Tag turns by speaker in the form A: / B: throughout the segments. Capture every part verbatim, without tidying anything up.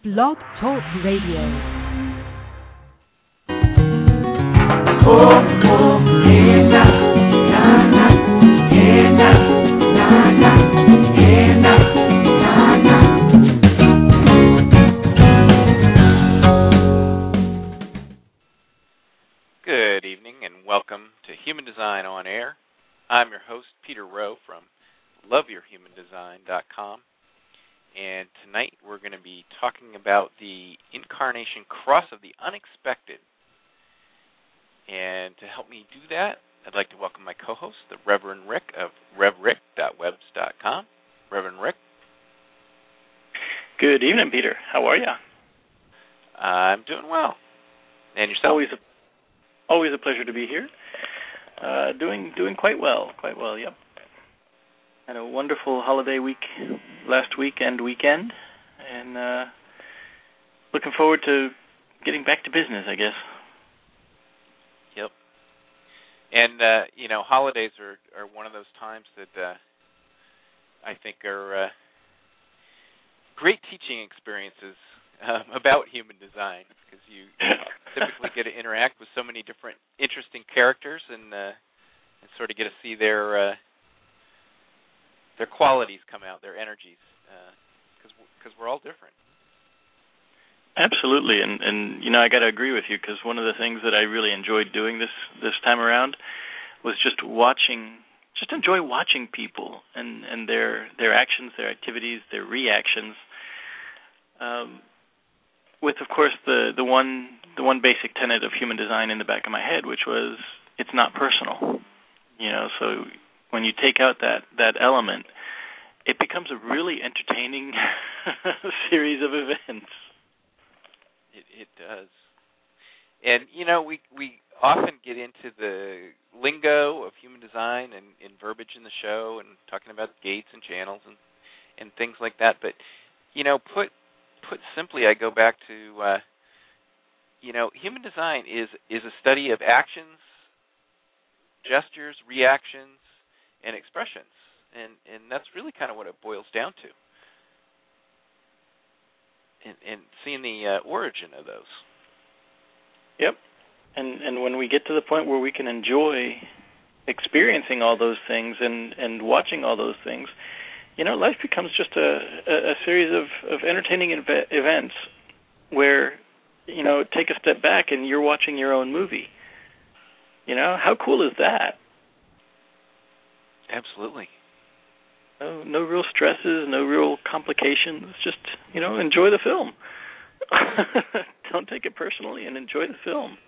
A: Blog Talk Radio.
B: Oh, oh, yeah, na, na, na, yeah, na, na, na, yeah, na, na, na.
C: Good evening and welcome to Human Design on Air. I'm your host, Peter Rowe from love your human design dot com. And tonight we're going to be talking about the incarnation cross of the unexpected. And to help me do that, I'd like to welcome my co-host, the Reverend Rick of rev rick dot webs dot com. Reverend Rick.
D: Good evening, Peter. How are you?
C: I'm doing well. And yourself?
D: Always a, always a pleasure to be here. Uh, doing doing quite well, quite well, yep. Had a wonderful holiday week last week and weekend, and uh, looking forward to getting back to business, I guess.
C: Yep. And, uh, you know, holidays are, are one of those times that uh, I think are uh, great teaching experiences um, about human design, because you typically get to interact with so many different interesting characters and, uh, and sort of get to see their... Uh, their qualities come out, their energies, because uh, because we're all different.
D: Absolutely, and, and you know, I got to agree with you, because one of the things that I really enjoyed doing this, this time around was just watching, just enjoy watching people and, and their their actions, their activities, their reactions, um, with, of course, the, the one the one basic tenet of human design in the back of my head, which was it's not personal. You know, so when you take out that, that element, it becomes a really entertaining series of events.
C: It, it does. And, you know, we we often get into the lingo of human design and, and verbiage in the show and talking about gates and channels and, and things like that. But, you know, put put simply, I go back to, uh, you know, human design is, is a study of actions, gestures, reactions, and expressions, and and that's really kind of what it boils down to, and, and seeing the uh, origin of those.
D: Yep, and and when we get to the point where we can enjoy experiencing all those things and, and watching all those things, you know, life becomes just a, a, a series of, of entertaining ev- events where, you know, take a step back and you're watching your own movie. You know, how cool is that?
C: Absolutely.
D: No, no real stresses, no real complications. Just, you know, enjoy the film. Don't take it personally and enjoy the film.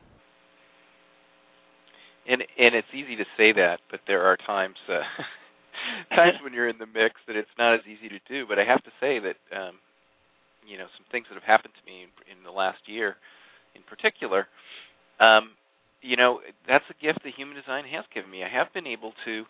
C: And and it's easy to say that, but there are times uh, times when you're in the mix that it's not as easy to do. But I have to say that, um, you know, some things that have happened to me in, in the last year in particular, um, you know, that's a gift that human design has given me. I have been able to,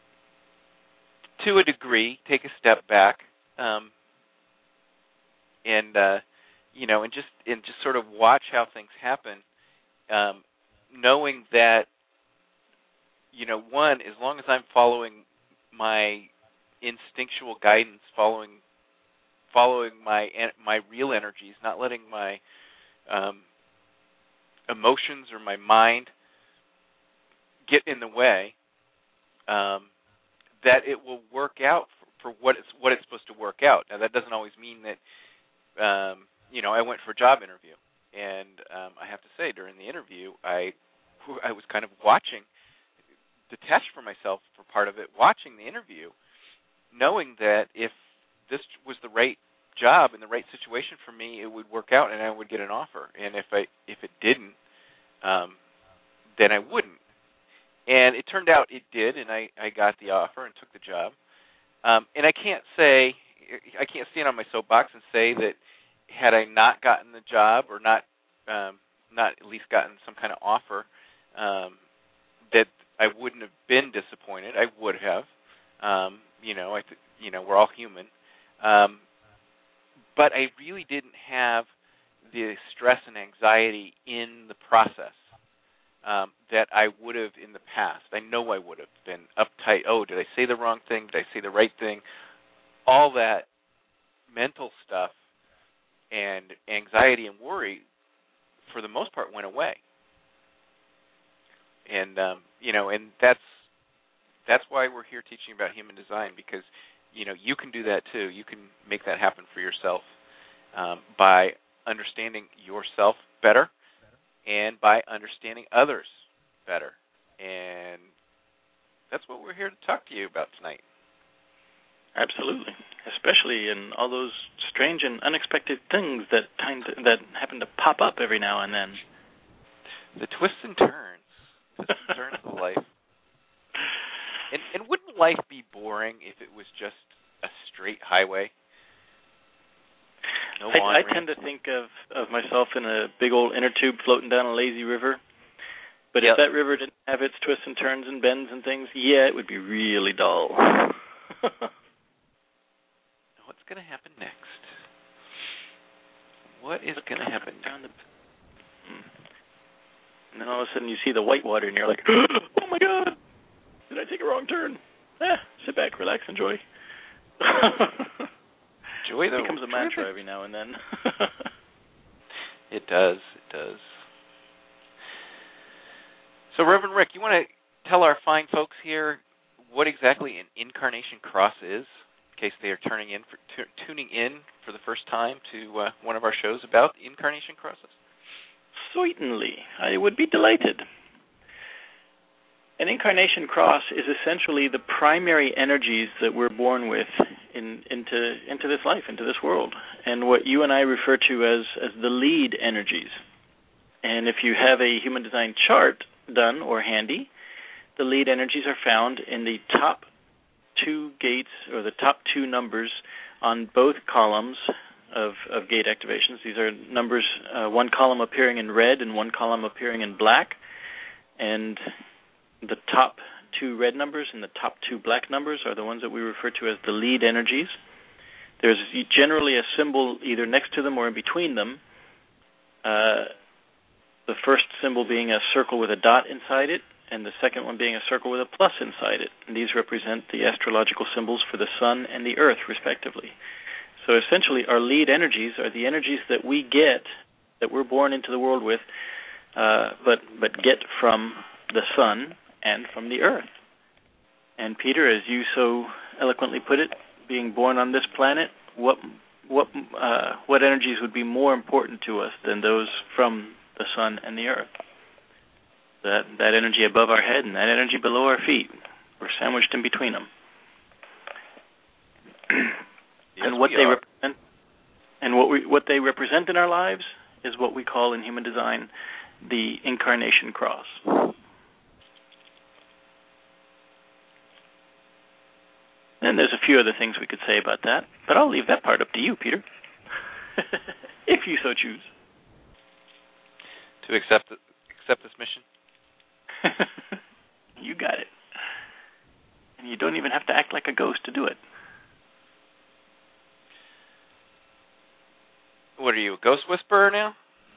C: to a degree, take a step back, um, and uh, you know, and just and just sort of watch how things happen, um, knowing that, you know, one, as long as I'm following my instinctual guidance, following following my my real energies, not letting my um, emotions or my mind get in the way, um, that it will work out for, for what it's what it's supposed to work out. Now, that doesn't always mean that, um, you know, I went for a job interview, and um, I have to say, during the interview, I I was kind of watching, detached from myself for part of it, watching the interview, knowing that if this was the right job in the right situation for me, it would work out and I would get an offer. And if I if it didn't, um, then I wouldn't. And it turned out it did, and I, I got the offer and took the job. Um, and I can't say, I can't stand on my soapbox and say that had I not gotten the job or not um, not at least gotten some kind of offer, um, that I wouldn't have been disappointed. I would have. Um, you know, I th- you know, we're all human. Um, but I really didn't have the stress and anxiety in the process um, that I would have in the past. I know I would have been uptight. Oh, did I say the wrong thing? Did I say the right thing? All that mental stuff and anxiety and worry, for the most part, went away. And um, you know, and that's that's why we're here teaching about human design, because you know you can do that too. You can make that happen for yourself um, by understanding yourself better and by understanding others better. And that's what we're here to talk to you about tonight.
D: Absolutely, especially in all those strange and unexpected things that kind of, that happen to pop up every now and then.
C: The twists and turns, twists and turns of life. And, and wouldn't life be boring if it was just a straight highway? No
D: I, I tend to think of, of myself in a big old inner tube floating down a lazy river. But yep. if that river didn't have its twists and turns and bends and things, yeah, it would be really dull.
C: What's going to happen next? What is going to happen
D: down the... And then all of a sudden you see the white water and you're like, oh my God, did I take a wrong turn? Eh, sit back, relax, enjoy.
C: Joy, though,
D: it becomes a mantra every now and then.
C: It does, it does. So, Reverend Rick, you want to tell our fine folks here what exactly an incarnation cross is, in case they are turning in for, t- tuning in for the first time to uh, one of our shows about incarnation crosses?
D: Certainly, I would be delighted. An incarnation cross is essentially the primary energies that we're born with in, into into this life, into this world, and what you and I refer to as, as the lead energies. And if you have a human design chart done or handy, the lead energies are found in the top two gates or the top two numbers on both columns of, of gate activations. These are numbers, uh, one column appearing in red and one column appearing in black. And the top two red numbers and the top two black numbers are the ones that we refer to as the lead energies. There's generally a symbol either next to them or in between them. Uh, the first symbol being a circle with a dot inside it, and the second one being a circle with a plus inside it. And these represent the astrological symbols for the sun and the earth, respectively. So essentially, our lead energies are the energies that we get, that we're born into the world with, uh, but but get from the sun and from the earth. And Peter, as you so eloquently put it, being born on this planet, what what uh, what energies would be more important to us than those from the sun and the earth? That that energy above our head and that energy below our feet. We're sandwiched in between them.
C: Yes,
D: and what
C: we
D: they
C: are.
D: represent, and what we what they represent in our lives is what we call in human design the incarnation cross. And there's a few other things we could say about that, but I'll leave that part up to you, Peter, if you so choose.
C: To accept accept this mission?
D: You got it. And you don't even have to act like a ghost to do it.
C: What are you, a ghost whisperer now?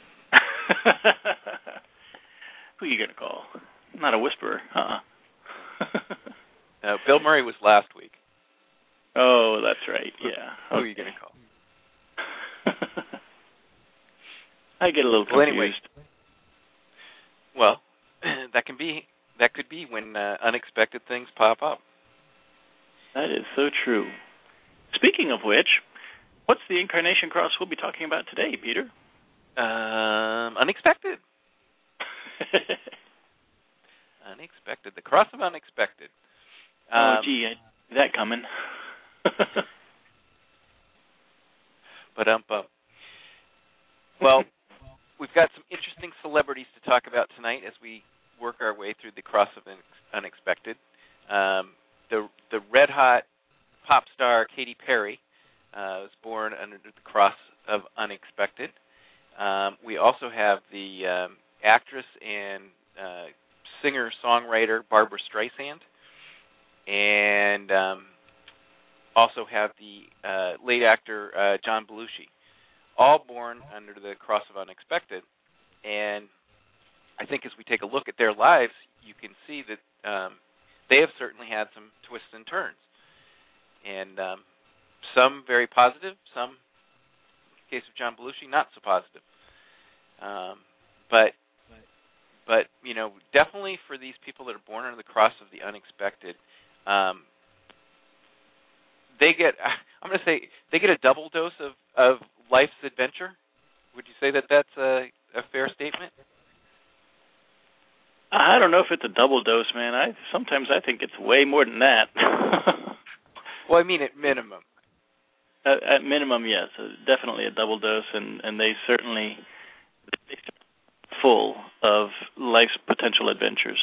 D: Who are you going to call? Not a whisperer, uh-uh.
C: No, Bill Murray was last week.
D: Oh, that's right, yeah.
C: Who
D: okay.
C: are you going to call?
D: I get a little confused.
C: Well, anyway, well, that can be that could be when uh, unexpected things pop up.
D: That is so true. Speaking of which, what's the incarnation cross we'll be talking about today, Peter?
C: Um, unexpected. Unexpected. The cross of unexpected. Um,
D: oh, gee, I see that coming.
C: But um, um, well, we've got some interesting celebrities to talk about tonight as we work our way through the cross of unexpected. Um, the the red hot pop star Katy Perry uh, was born under the cross of unexpected. Um, we also have the um, actress and uh, singer-songwriter Barbra Streisand, and um, also have the uh, late actor uh, John Belushi, all born under the cross of unexpected. And I think as we take a look at their lives, you can see that um, they have certainly had some twists and turns, and um, some very positive, some case of John Belushi, not so positive. Um, but, but you know, definitely for these people that are born under the cross of the unexpected, um, they get, I'm going to say, they get a double dose of, of life's adventure. Would you say that that's a, a fair statement?
D: I don't know if it's a double dose, man. I sometimes I think it's way more than that.
C: Well, I mean at minimum.
D: At, at minimum, yes, uh, definitely a double dose, and, and they certainly they're full of life's potential adventures.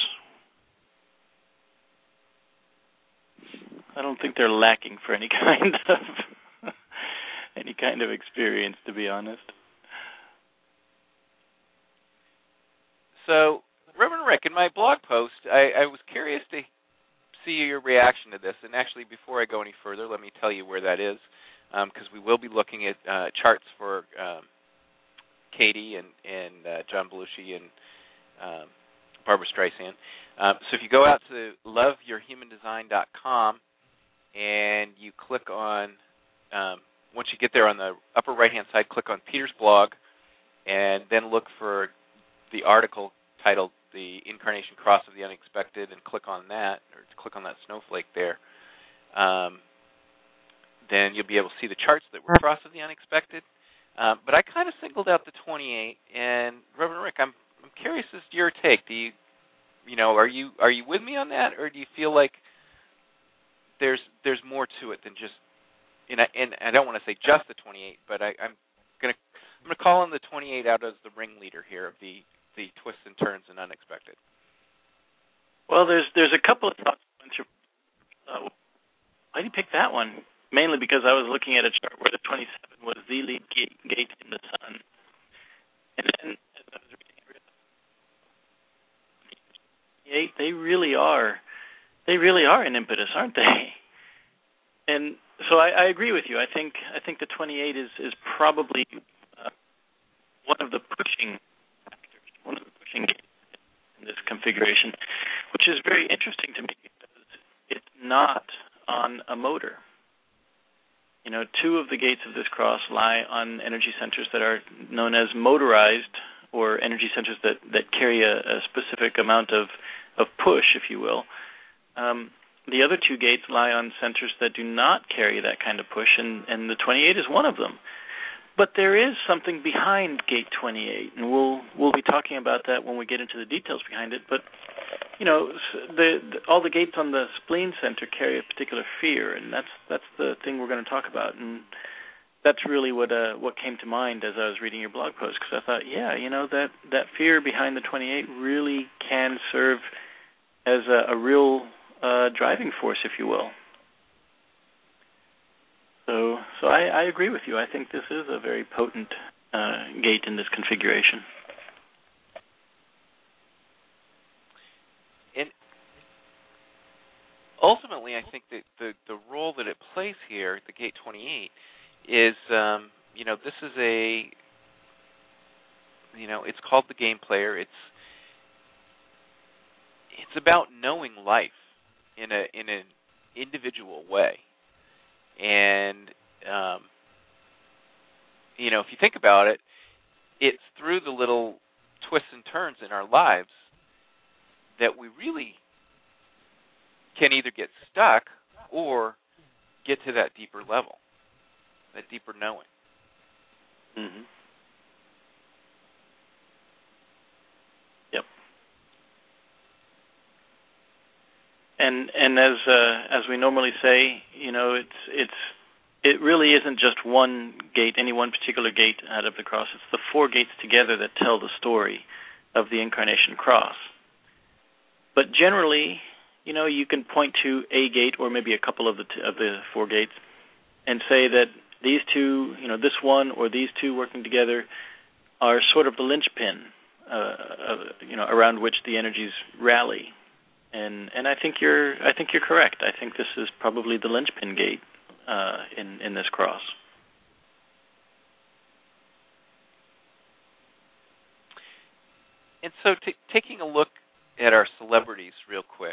D: I don't think they're lacking for any kind of any kind of experience, to be honest.
C: So, Reverend Rick, in my blog post, I, I was curious to see your reaction to this. And actually, before I go any further, let me tell you where that is, because um, we will be looking at uh, charts for um, Katie and, and uh, John Belushi and um, Barbara Streisand. Um, so if you go out to love your human design dot com and you click on, um, once you get there on the upper right-hand side, click on Peter's blog, and then look for the article titled The Incarnation Cross of the Unexpected, and click on that, or click on that snowflake there. Um, then you'll be able to see the charts that were Cross of the Unexpected. Um, but I kind of singled out the twenty-eight, and Reverend Rick, I'm I'm curious as to your take. Do you, you know, are you are you with me on that, or do you feel like there's there's more to it than just, and I, and I don't want to say just the twenty-eight, but I, I'm gonna I'm gonna call on the twenty-eight out as the ringleader here of the the twists and turns and unexpected.
D: Well, there's there's a couple of thoughts. Uh, why did you pick that one? Mainly because I was looking at a chart where the twenty-seven was the lead gate, gate in the sun. And then as I was reading it, twenty-eight, they really are, they really are an impetus, aren't they? And so I, I agree with you. I think I think the twenty-eight is is probably uh, one of the pushing factors, one of the pushing gates in this configuration, which is very interesting to me because it's not on a motor. You know, two of the gates of this cross lie on energy centers that are known as motorized, or energy centers that, that carry a, a specific amount of, of push, if you will. Um, the other two gates lie on centers that do not carry that kind of push, and, and the twenty-eight is one of them. But there is something behind gate twenty-eight, and we'll we'll be talking about that when we get into the details behind it. But you know, the, the, all the gates on the spleen center carry a particular fear, and that's that's the thing we're going to talk about. And that's really what uh, what came to mind as I was reading your blog post, because I thought, yeah, you know, that, that fear behind the twenty-eight really can serve as a, a real uh, driving force, if you will. So, so I, I agree with you. I think this is a very potent uh, gate in this configuration.
C: And ultimately, I think that the, the role that it plays here, the gate twenty-eight, is, um, you know, this is a, you know, it's called the game player. It's it's about knowing life in a in an individual way. And, um, you know, if you think about it, it's through the little twists and turns in our lives that we really can either get stuck or get to that deeper level, that deeper knowing.
D: Mm-hmm. Yep. And and as uh, as we normally say, you know, it's it's it really isn't just one gate, any one particular gate out of the cross. It's the four gates together that tell the story of the incarnation cross. But generally, you know, you can point to a gate or maybe a couple of the t- of the four gates and say that these two, you know, this one or these two working together are sort of the linchpin, uh, uh, you know, around which the energies rally. And and I think you're I think you're correct. I think this is probably the linchpin gate uh, in in this cross.
C: And so, t- taking a look at our celebrities real quick,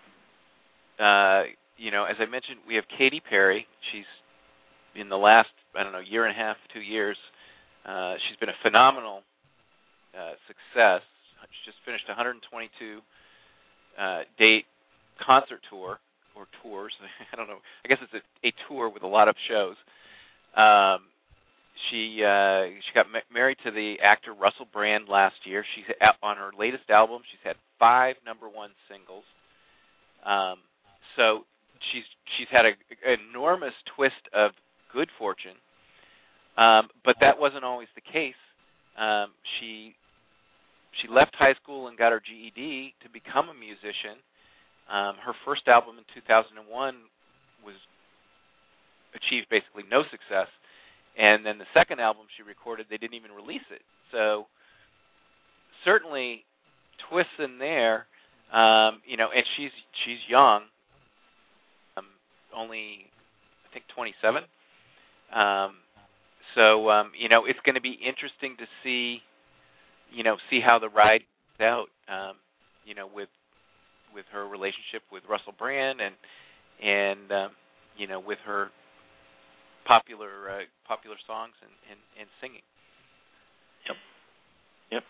C: uh, you know, as I mentioned, we have Katy Perry. She's in the last I don't know, year and a half, two years. Uh, she's been a phenomenal uh, success. She just finished one hundred twenty-two uh, date concert tour, or tours. I don't know. I guess it's a, a tour with a lot of shows. Um, she uh, she got ma- married to the actor Russell Brand last year. She's on her latest album. She's had five number one singles. Um, so she's she's had an enormous twist of good fortune. Um, but that wasn't always the case. Um, she she left high school and got her G E D to become a musician. Um, her first album in two thousand one was achieved basically no success, and then the second album she recorded, they didn't even release it. So certainly twists in there, um, you know. And she's she's young, um, only I think twenty-seven. Um, So, um, you know, it's going to be interesting to see, you know, see how the ride goes out, um, you know, with with her relationship with Russell Brand and, and um, you know, with her popular uh, popular songs and, and, and singing.
D: Yep. Yep.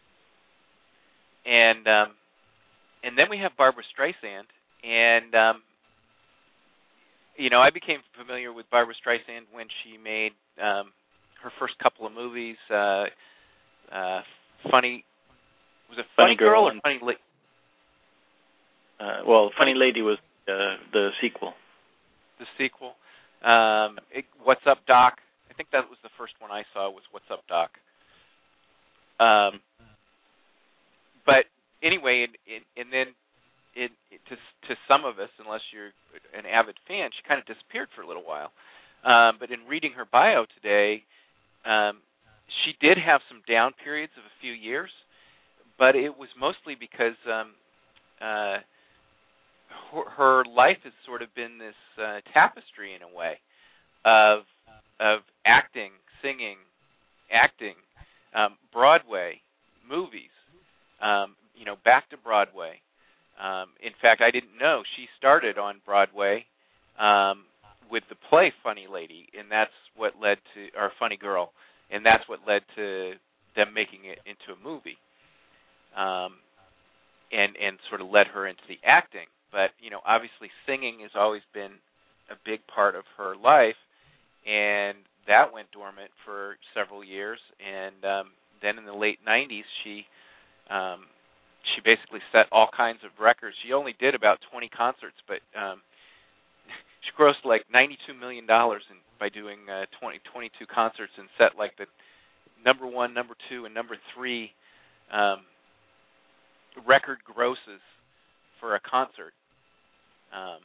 C: And um, and then we have Barbra Streisand, and um, you know, I became familiar with Barbra Streisand when she made um, her first couple of movies. Uh, uh, funny, was it Funny, funny Girl, Girl or Funny Lady?
D: Uh, well, Funny Lady was uh, the sequel.
C: The sequel. Um, it, What's Up, Doc? I think that was the first one I saw. Was What's Up, Doc? Um, but anyway, and, and, and then. It, it, to, to some of us, unless you're an avid fan, she kind of disappeared for a little while. Um, but in reading her bio today, um, she did have some down periods of a few years, but it was mostly because um, uh, her, her life has sort of been this uh, tapestry in a way of of acting, singing, acting, um, Broadway, movies, um, you know, back to Broadway. Um, in fact, I didn't know she started on Broadway um, with the play Funny Lady, and that's what led to, or Funny Girl, and that's what led to them making it into a movie, um, and and sort of led her into the acting. But you know, obviously, singing has always been a big part of her life, and that went dormant for several years. And um, then in the late nineties, she um, She basically set all kinds of records. She only did about twenty concerts, but um, she grossed like ninety-two million dollars in, by doing uh, twenty, twenty-two concerts, and set like the number one, number two, and number three um, record grosses for a concert. Um,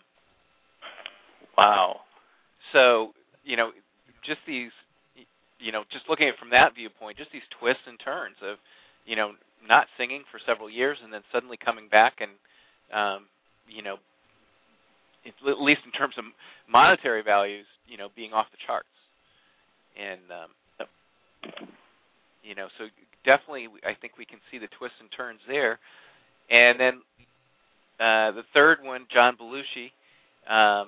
D: wow.
C: So, you know, just these, you know, just looking at it from that viewpoint, just these twists and turns of, you know, not singing for several years and then suddenly coming back and, um, you know, at least in terms of monetary values, you know, being off the charts. And, um, you know, so definitely I think we can see the twists and turns there. And then uh, the third one, John Belushi, um,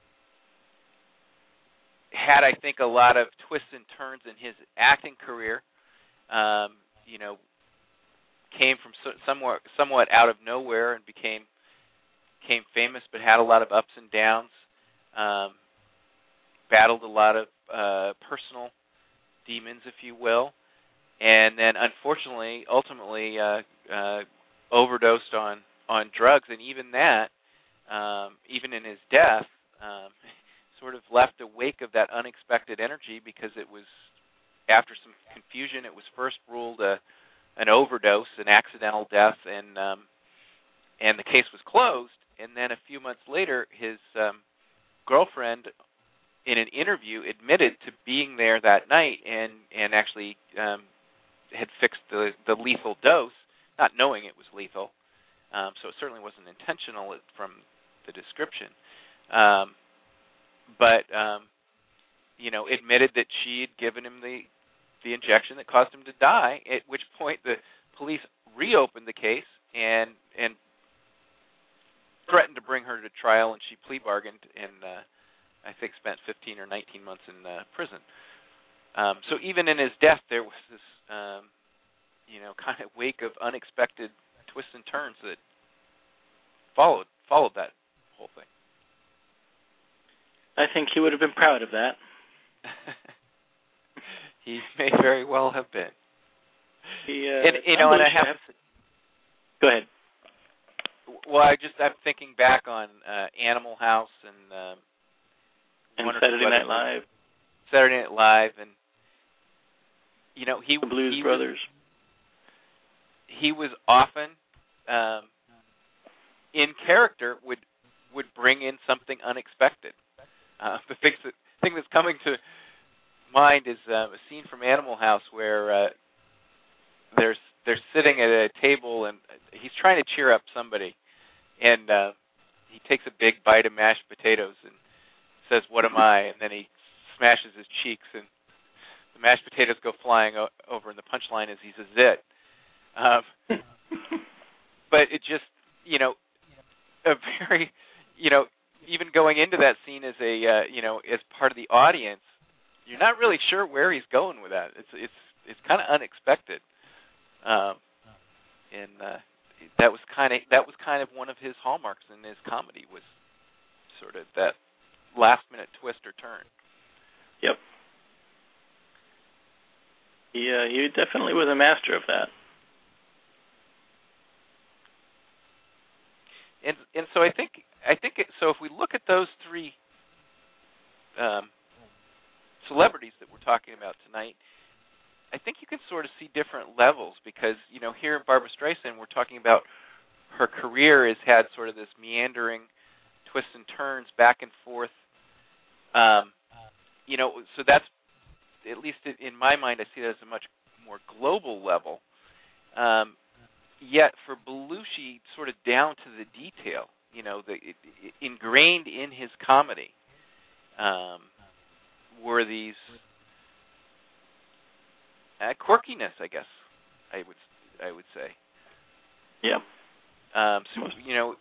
C: had, I think, a lot of twists and turns in his acting career. Um, you know, came from somewhat somewhat out of nowhere and became became famous, but had a lot of ups and downs. Um, battled a lot of uh, personal demons, if you will, and then unfortunately, ultimately, uh, uh, overdosed on, on drugs, and even that, um, even in his death, um, sort of left a wake of that unexpected energy because it was after some confusion. It was first ruled a an overdose, an accidental death, and um, and the case was closed. And then a few months later, his um, girlfriend, in an interview, admitted to being there that night and and actually um, had fixed the, the lethal dose, not knowing it was lethal. Um, so it certainly wasn't intentional from the description. Um, but um, you know, admitted that she had given him the the injection that caused him to die, at which point the police reopened the case and and threatened to bring her to trial, and she plea bargained and uh, I think spent fifteen or nineteen months in uh, prison. Um, so even in his death, there was this, um, you know, kind of wake of unexpected twists and turns that followed followed that whole thing.
D: I think he would have been proud of that.
C: He may very well have been.
D: He, uh,
C: and you know, and I have. To,
D: go ahead.
C: Well, I just I'm thinking back on uh, Animal House and um,
D: and Saturday Night Live,
C: Saturday Night Live, and you know he
D: the Blues
C: he
D: Brothers.
C: Was, he was often um, in character would would bring in something unexpected. Uh, the thing that thing that's coming to mind is uh, a scene from Animal House where uh, there's they're sitting at a table and he's trying to cheer up somebody, and uh, he takes a big bite of mashed potatoes and says, "What am I?" And then he smashes his cheeks and the mashed potatoes go flying o- over, and the punchline is he's a zit. Um, but it just, you know, a very, you know, even going into that scene as a, uh, you know, as part of the audience, you're not really sure where he's going with that. It's it's it's kind of unexpected, um, and uh, that was kind of that was kind of one of his hallmarks in his comedy, was sort of that last minute twist or turn.
D: Yep. He uh, he definitely was a master of that.
C: And and so I think I think it, so. If we look at those three um, celebrities that we're talking about tonight, I think you can sort of see different levels, because you know here in Barbra Streisand we're talking about her career has had sort of this meandering twists and turns back and forth. Um, you know, so that's, at least in my mind, I see that as a much more global level. Um, yet for Belushi, sort of down to the detail, you know, the it, it, ingrained in his comedy um, were these uh, quirkiness, I guess I would I would say.
D: Yeah.
C: Um, so you know,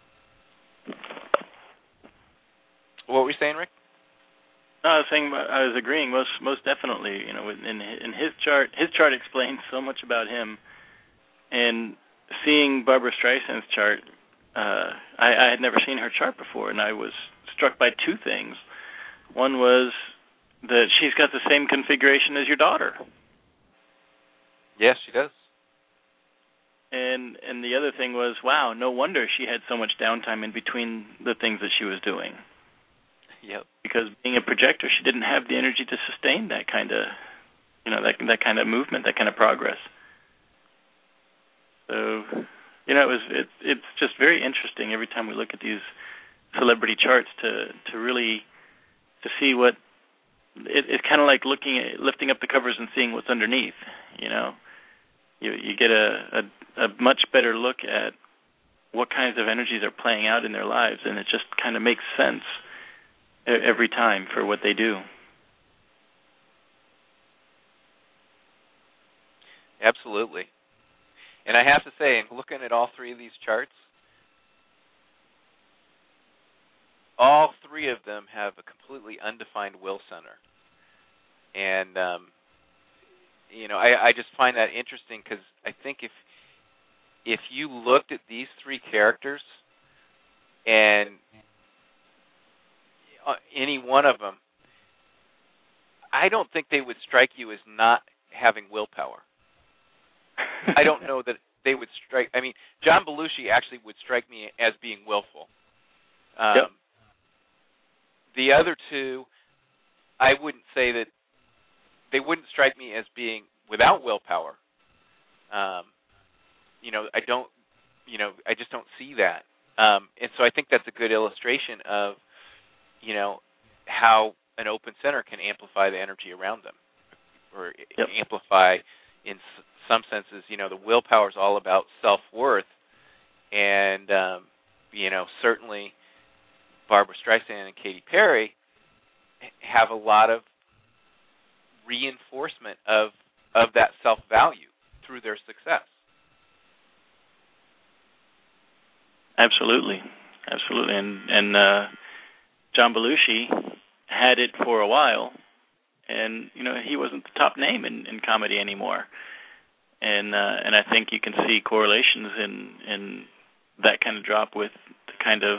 C: what were you saying, Rick?
D: No, I was saying, I was agreeing most most definitely. You know, in in his chart, his chart explains so much about him. And seeing Barbra Streisand's chart, uh, I, I had never seen her chart before, and I was struck by two things. One was that she's got the same configuration as your daughter.
C: Yes, she does.
D: And and the other thing was, wow, no wonder she had so much downtime in between the things that she was doing.
C: Yep.
D: Because being a projector, she didn't have the energy to sustain that kind of, you know, that that kind of movement, that kind of progress. So, you know, it was it, it's just very interesting every time we look at these celebrity charts to to really to see what it, it's kind of like looking at lifting up the covers and seeing what's underneath. You know, you you get a, a a much better look at what kinds of energies are playing out in their lives, and it just kind of makes sense every time for what they do.
C: Absolutely. And I have to say, in looking at all three of these charts, all three of them have a completely undefined will center. And, um, you know, I, I just find that interesting, because I think if if you looked at these three characters and uh, any one of them, I don't think they would strike you as not having willpower. I don't know that they would strike. I mean, John Belushi actually would strike me as being willful. Um,
D: yep.
C: The other two, I wouldn't say that they wouldn't strike me as being without willpower. Um, you know, I don't. You know, I just don't see that. Um, and so I think that's a good illustration of, you know, how an open center can amplify the energy around them, or
D: yep.
C: amplify in some senses. You know, the willpower is all about self-worth, and um, you know, certainly Barbra Streisand and Katy Perry have a lot of reinforcement of of that self-value through their success.
D: Absolutely, absolutely, and and uh, John Belushi had it for a while, and you know he wasn't the top name in, in comedy anymore. And uh, and I think you can see correlations in in that kind of drop with the kind of,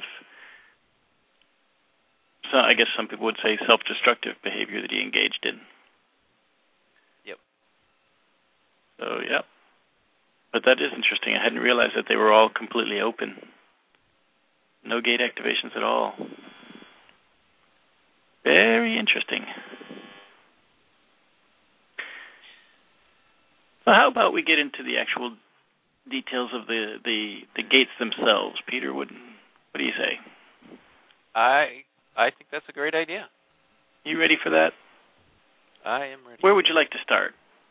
D: so I guess some people would say, self-destructive behavior that he engaged in.
C: Yep.
D: So, yeah. But that is interesting. I hadn't realized that they were all completely open. No gate activations at all. Very interesting. So how about we get into the actual details of the, the, the gates themselves? Peter, what, what do you say?
C: I I think that's a great idea.
D: You ready for that?
C: I am ready.
D: Where would you like to start?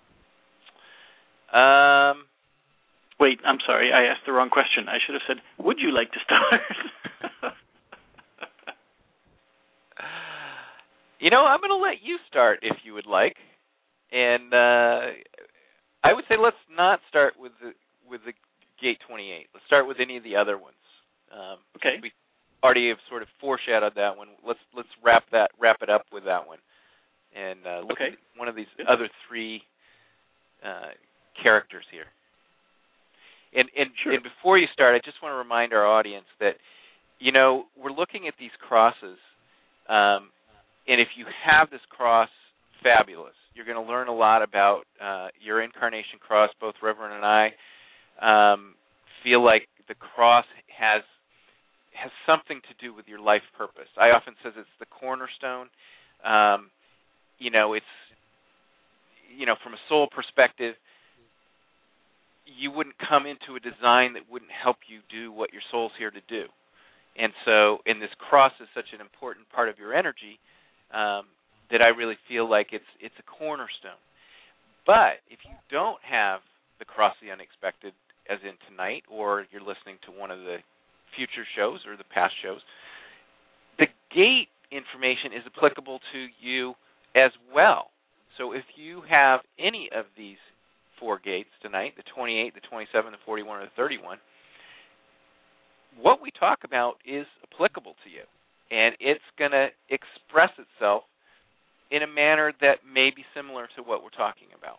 C: Um.
D: Wait, I'm sorry. I asked the wrong question. I should have said, would you like to start?
C: You know, I'm going to let you start if you would like. And uh, I would say let's not start with the with the Gate twenty-eight. Let's start with any of the other ones. Um,
D: okay.
C: We already have sort of foreshadowed that one. Let's let's wrap that wrap it up with that one, and uh, look
D: okay.
C: at one of these
D: Good.
C: other three uh, characters here. And and,
D: sure.
C: and before you start, I just want to remind our audience that, you know, we're looking at these crosses, um, and if you have this cross, fabulous. You're going to learn a lot about uh, your incarnation cross. Both Reverend and I um, feel like the cross has has something to do with your life purpose. I often says it's the cornerstone. Um, you know, it's, you know, from a soul perspective, you wouldn't come into a design that wouldn't help you do what your soul's here to do. And so, and this cross is such an important part of your energy um, that I really feel like it's it's a cornerstone. But if you don't have the cross of the unexpected, as in tonight, or you're listening to one of the future shows or the past shows, the gate information is applicable to you as well. So if you have any of these four gates tonight, the twenty-eight, the twenty-seven, the forty-one, or the thirty-one, what we talk about is applicable to you. And it's going to express itself in a manner that may be similar to what we're talking about.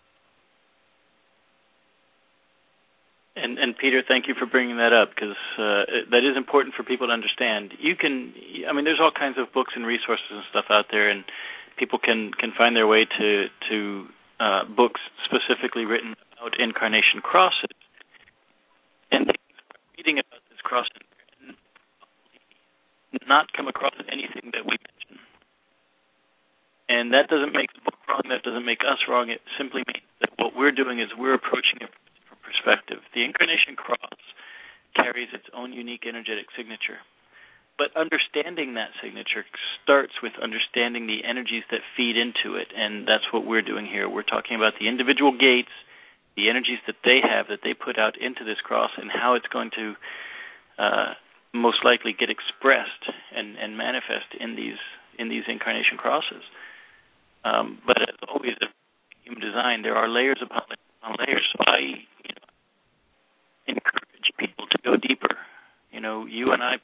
D: And, and Peter, thank you for bringing that up, because uh, that is important for people to understand. You can, I mean, there's all kinds of books and resources and stuff out there, and people can, can find their way to to uh, books specifically written about incarnation crosses. And reading about this cross and not come across anything that we mention. And that doesn't make the book wrong. That doesn't make us wrong. It simply means that what we're doing is we're approaching it from a different perspective. The incarnation cross carries its own unique energetic signature. But understanding that signature starts with understanding the energies that feed into it, and that's what we're doing here. We're talking about the individual gates, the energies that they have, that they put out into this cross, and how it's going to uh, most likely get expressed and, and manifest in these in these incarnation crosses. Um, but as always, in human design, there are layers upon layers upon layers. So I you know, encourage people to go deeper. You know, you and I,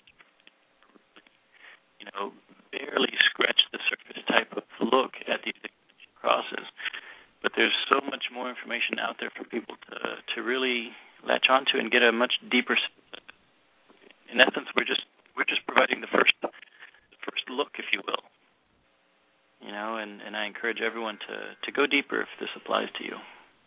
D: you know, barely scratch the surface type of look at these crosses. But there's so much more information out there for people to to really latch onto and get a much deeper. In essence, we're just we're just providing the first the first look, if you will. You know, and, and I encourage everyone to, to go deeper if this applies to you.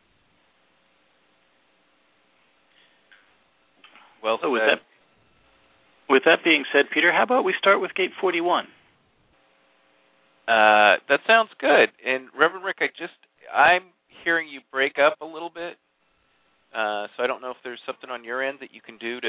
C: Well,
D: so with that with that being said, Peter, how about we start with gate forty-one?
C: Uh, that sounds good. And Reverend Rick, I just I'm hearing you break up a little bit, uh, so I don't know if there's something on your end that you can do to.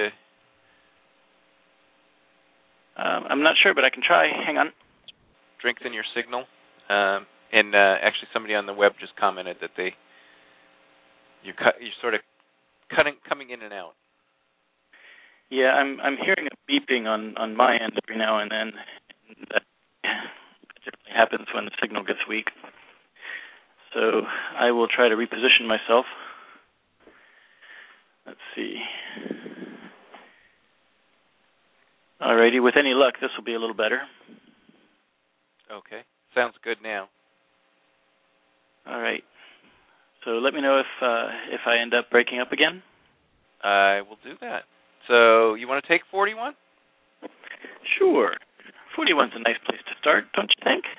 D: Um, I'm not sure, but I can try. Hang on.
C: Strengthen your signal. Um, and uh, actually, somebody on the web just commented that they you're cut, you're sort of cutting coming in and out.
D: Yeah, I'm I'm hearing a beeping on, on my end every now and then. And that generally happens when the signal gets weak. So I will try to reposition myself. Let's see. Alrighty, with any luck, this will be a little better.
C: Okay, sounds good now.
D: All right. So let me know if uh, if I end up breaking up again.
C: I will do that. So you want to take forty-one?
D: Sure. forty-one's a nice place to start, don't you think?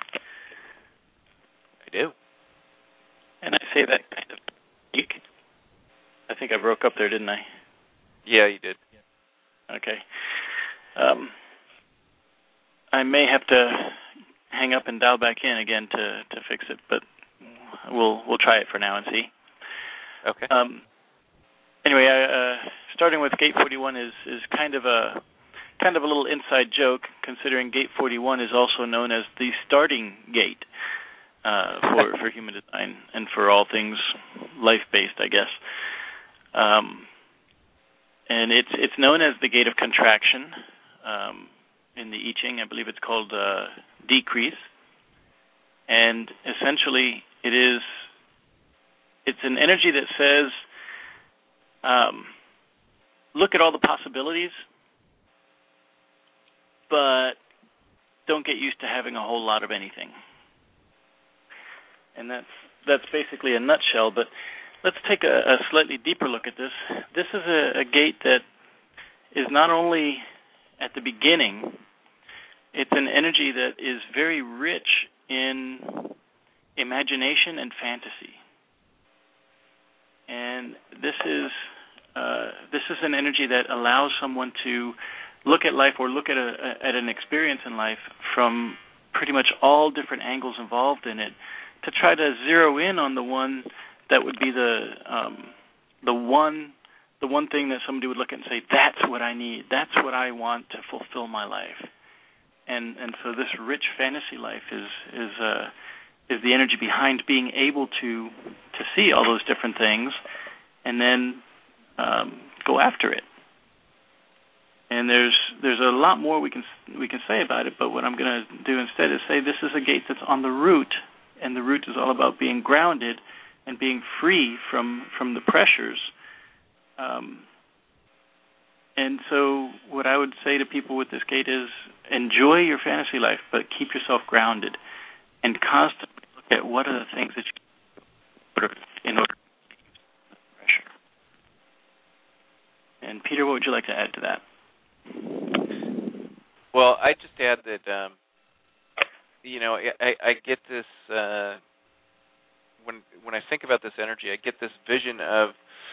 C: I do.
D: And I say that kind of geek. I think I broke up there, didn't I?
C: Yeah, you did.
D: Okay. Um, I may have to hang up and dial back in again to, to fix it, but we'll we'll try it for now and see.
C: Okay.
D: Um, anyway, I, uh, starting with Gate forty-one is, is kind of a kind of a little inside joke, considering Gate forty-one is also known as the starting gate uh, for for human design and for all things life-based, I guess. Um, and it's it's known as the gate of contraction. Um, in the I Ching, I believe it's called uh, decrease. And essentially, it is it's an energy that says, um, look at all the possibilities, but don't get used to having a whole lot of anything. And that's that's basically a nutshell. But let's take a, a slightly deeper look at this. This is a, a gate that is not only at the beginning, it's an energy that is very rich in imagination and fantasy. And this is uh, this is an energy that allows someone to look at life or look at a, at an experience in life from pretty much all different angles involved in it, to try to zero in on the one that would be the um, the one the one thing that somebody would look at and say, that's what I need, that's what I want to fulfill my life. And and so this rich fantasy life is is uh, is the energy behind being able to to see all those different things and then um, go after it. And there's there's a lot more we can we can say about it, but what I'm going to do instead is say this is a gate that's on the root, and the root is all about being grounded and being free from from the pressures. Um, and so what I would say to people with this gate is enjoy your fantasy life, but keep yourself grounded and constantly look at what are the things that you can in order to pressure. And Peter, what would you like to add to that?
C: Well, I just add that um, you know I, I get this uh, when when I think about this energy, I get this vision of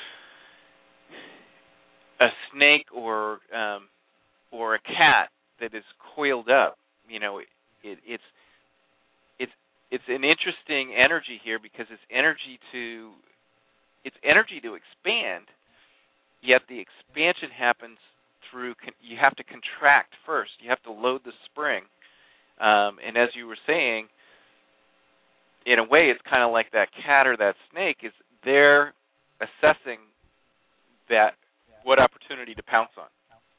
C: a snake or um, or a cat that is coiled up. You know, it, it's it's it's an interesting energy here because it's energy to it's energy to expand. Yet the expansion happens through. You have to contract first. You have to load the spring. Um, and as you were saying, in a way, it's kind of like that cat or that snake is they're assessing that what opportunity to pounce on.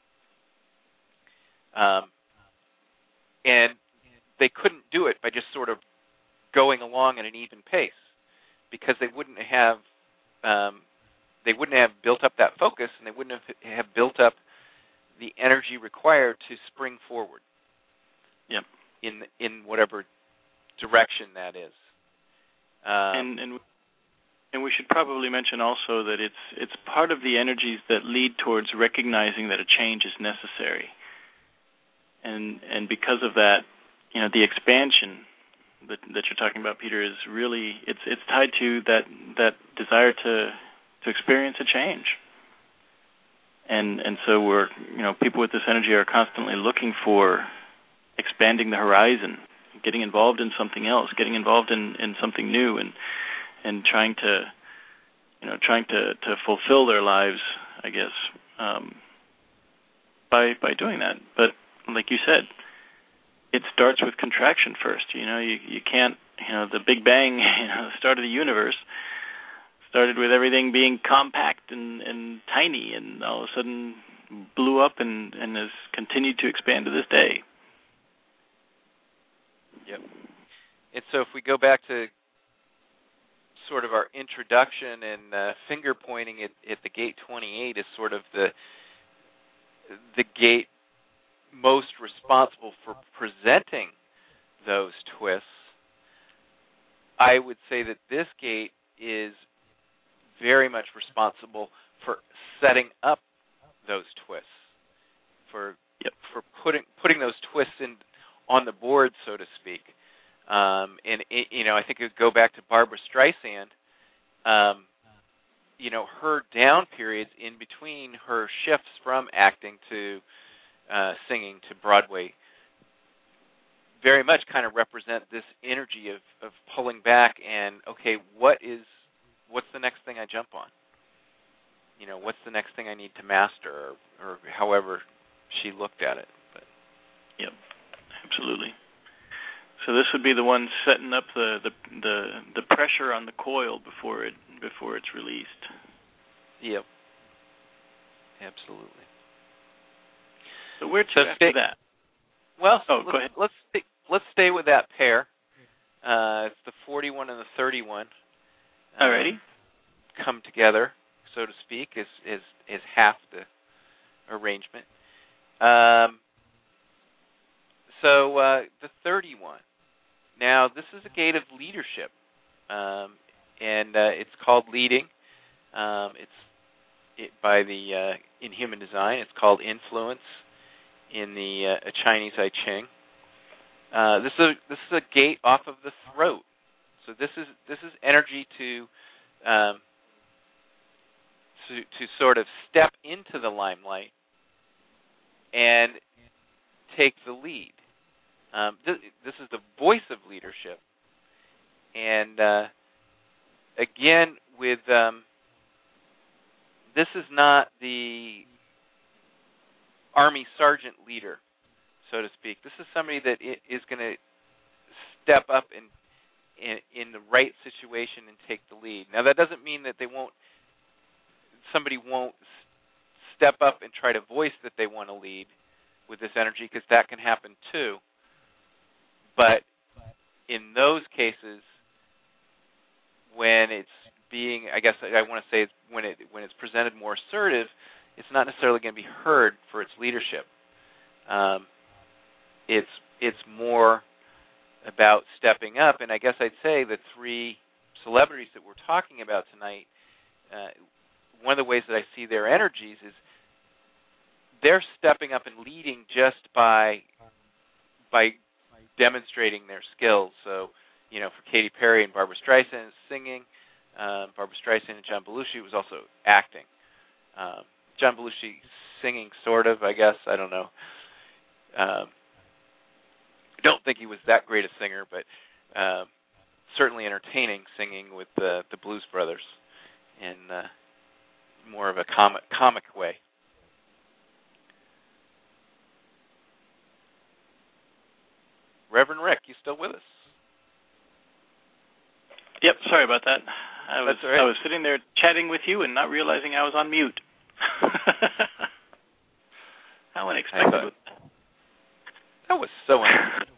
C: Um, and they couldn't do it by just sort of going along at an even pace because they wouldn't have um, they wouldn't have built up that focus, and they wouldn't have, have built up the energy required to spring forward.
D: Yep.
C: In in whatever direction that is. Um,
D: and and and we should probably mention also that it's it's part of the energies that lead towards recognizing that a change is necessary. And and because of that, you know, the expansion that that you're talking about, Peter, is really it's it's tied to that that desire to to experience a change. And and so we're you know people with this energy are constantly looking for expanding the horizon, getting involved in something else, getting involved in, in something new, and and trying to you know trying to, to fulfill their lives, I guess, um, by by doing that. But like you said, it starts with contraction first. You know, you you can't you know the Big Bang, you know, the start of the universe started with everything being compact and, and tiny, and all of a sudden blew up and, and has continued to expand to this day.
C: Yep. And so if we go back to sort of our introduction and uh, finger pointing at, at the gate twenty-eight is sort of the the gate most responsible for presenting those twists, I would say that this gate is very much responsible for setting up those twists, for
D: yep.
C: for putting putting those twists in on the board, so to speak. Um, and it, you know, I think it would go back to Barbra Streisand. Um, you know, her down periods in between her shifts from acting to uh, singing to Broadway very much kind of represent this energy of, of pulling back and, okay, what is, what's the next thing I jump on? You know, what's the next thing I need to master, or, or however she looked at it. But
D: yep, absolutely. So this would be the one setting up the, the the the pressure on the coil before it before it's released.
C: Yep, absolutely.
D: So where to
C: so
D: after
C: stay,
D: that?
C: Well,
D: oh,
C: let's,
D: go ahead.
C: Let's stay, let's stay with that pair. Uh, it's the forty-one and the thirty-one. Um,
D: Alrighty.
C: Come together, so to speak, is is is half the arrangement. Um, so uh, the thirty-one. Now, this is a gate of leadership, um, and uh, it's called leading. Um, it's it, by the uh, in human design. It's called influence in the uh, Chinese I Ching. Uh, this is a, this is a gate off of the throat. So this is this is energy to um, to, to sort of step into the limelight and take the lead. Um, this, this is the voice of leadership, and uh, again, with um, this is not the army sergeant leader, so to speak. This is somebody that is going to step up in, in in the right situation and take the lead. Now, that doesn't mean that they won't. Somebody won't step up and try to voice that they want to lead with this energy, because that can happen too. But in those cases, when it's being, I guess I want to say, it's when it when it's presented more assertive, it's not necessarily going to be heard for its leadership. Um, it's it's more about stepping up, and I guess I'd say the three celebrities that we're talking about tonight, uh, one of the ways that I see their energies is they're stepping up and leading just by by demonstrating their skills. So, you know, for Katy Perry and Barbra Streisand, singing. Um, Barbra Streisand and John Belushi was also acting. Um, John Belushi singing, sort of, I guess. I don't know. Um, I don't think he was that great a singer, but uh, certainly entertaining, singing with the, the Blues Brothers in uh, more of a comic comic way. Reverend Rick, you still with us?
D: Yep, sorry about that. I was
C: That's all right.
D: I was sitting there chatting with you and not realizing I was on mute. How unexpected.
C: Thought, that was so unexpected.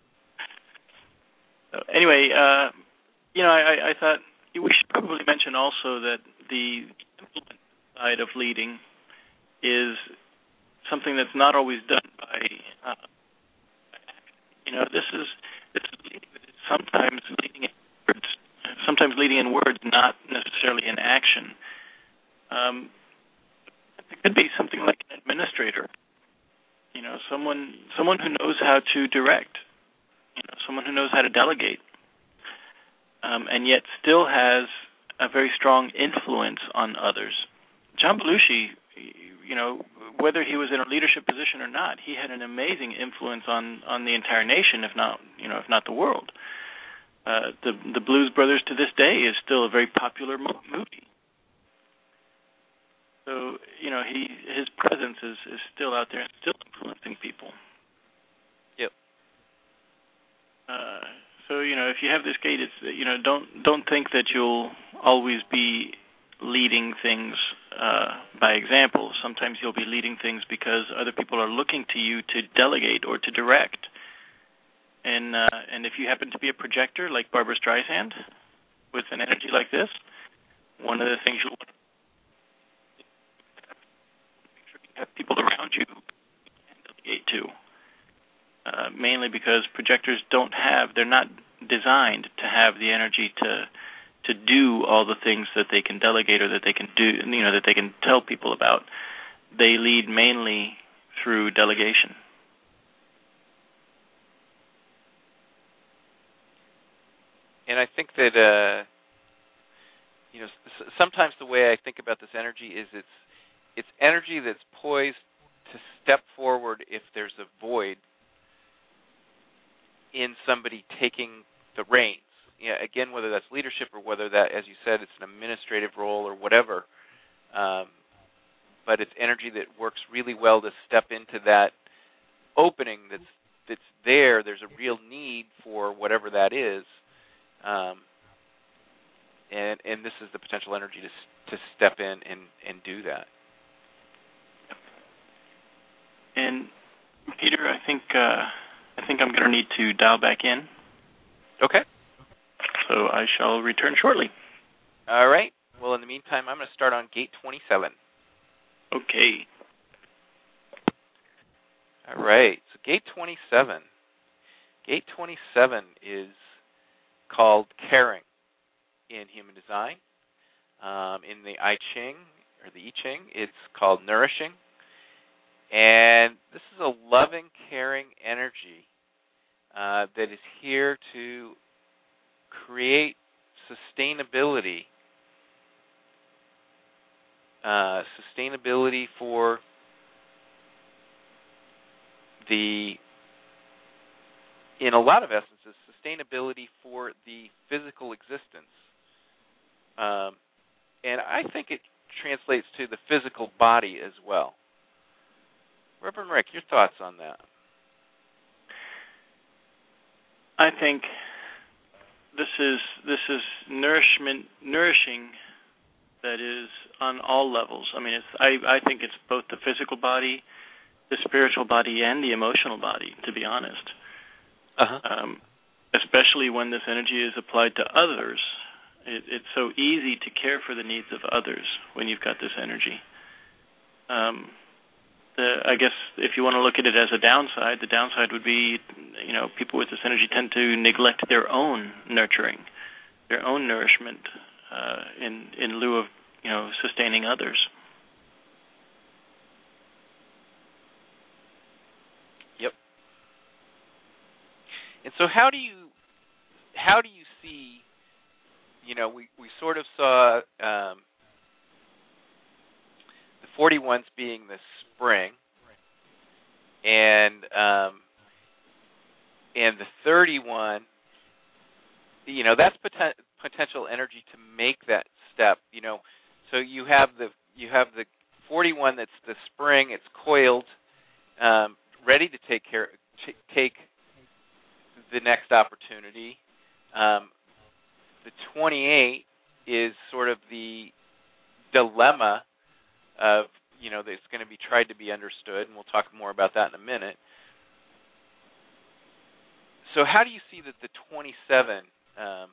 D: So anyway, uh, you know, I, I thought we should probably mention also that the influence side of leading is something that's not always done by, uh, you know, this is, this is leading, sometimes leading in words, sometimes leading in words, not necessarily in action. Um, it could be something like an administrator, you know, someone someone who knows how to direct, you know, someone who knows how to delegate, um, and yet still has a very strong influence on others. John Belushi, you know, whether he was in a leadership position or not, he had an amazing influence on, on the entire nation, if not, you know, if not the world. Uh, the the Blues Brothers to this day is still a very popular mo- movie. So, you know, he his presence is, is still out there and still influencing people.
C: Yep.
D: Uh, so, you know, if you have this gate, it's, you know, don't don't think that you'll always be leading things uh, by example. Sometimes you'll be leading things because other people are looking to you to delegate or to direct. And uh, and if you happen to be a projector like Barbra Streisand with an energy like this, one of the things you'll want to make sure you have people around you who can delegate to. because projectors don't have, they're not designed to have the energy to to do all the things that they can delegate or that they can do, you know, that they can tell people about. They lead mainly through delegation.
C: And I think that, uh, you know, s- sometimes the way I think about this energy is it's it's energy that's poised to step forward if there's a void in somebody taking the reins. Yeah, again, whether that's leadership or whether that, as you said, it's an administrative role or whatever, um, but it's energy that works really well to step into that opening that's that's there. There's a real need for whatever that is, um, and and this is the potential energy to to step in and, and do that.
D: And Peter, I think uh, I think I'm going to need to dial back in.
C: Okay.
D: So I shall return shortly.
C: All right. Well, in the meantime, I'm going to start on gate twenty-seven.
D: Okay.
C: All right. So gate twenty-seven. Gate twenty-seven is called caring in human design. Um, in the I Ching, or the I Ching, it's called nourishing. And this is a loving, caring energy uh, that is here to create sustainability, uh, sustainability for the, in a lot of essences, sustainability for the physical existence. Um, and I think it translates to the physical body as well. Reverend Rick, your thoughts on that?
D: I think this is this is nourishment, nourishing that is on all levels. I mean, it's, I, I think it's both the physical body, the spiritual body, and the emotional body, to be honest.
C: Uh-huh.
D: Um, especially when this energy is applied to others. It, it's so easy to care for the needs of others when you've got this energy. Um, the, I guess if you want to look at it as a downside, the downside would be, you know, people with this energy tend to neglect their own nurturing, their own nourishment, uh, in in lieu of, you know, sustaining others.
C: Yep. And so, how do you how do you see? You know, we we sort of saw um, the forty-ones being the spring, and um, and the thirty-one. You know, that's poten- potential energy to make that step. You know, so you have the you have the forty-one that's the spring. It's coiled, um, ready to take care t- take the next opportunity. Um, the twenty-eight is sort of the dilemma of, you know, that's going to be tried to be understood, and we'll talk more about that in a minute. So how do you see that the twenty-seven um,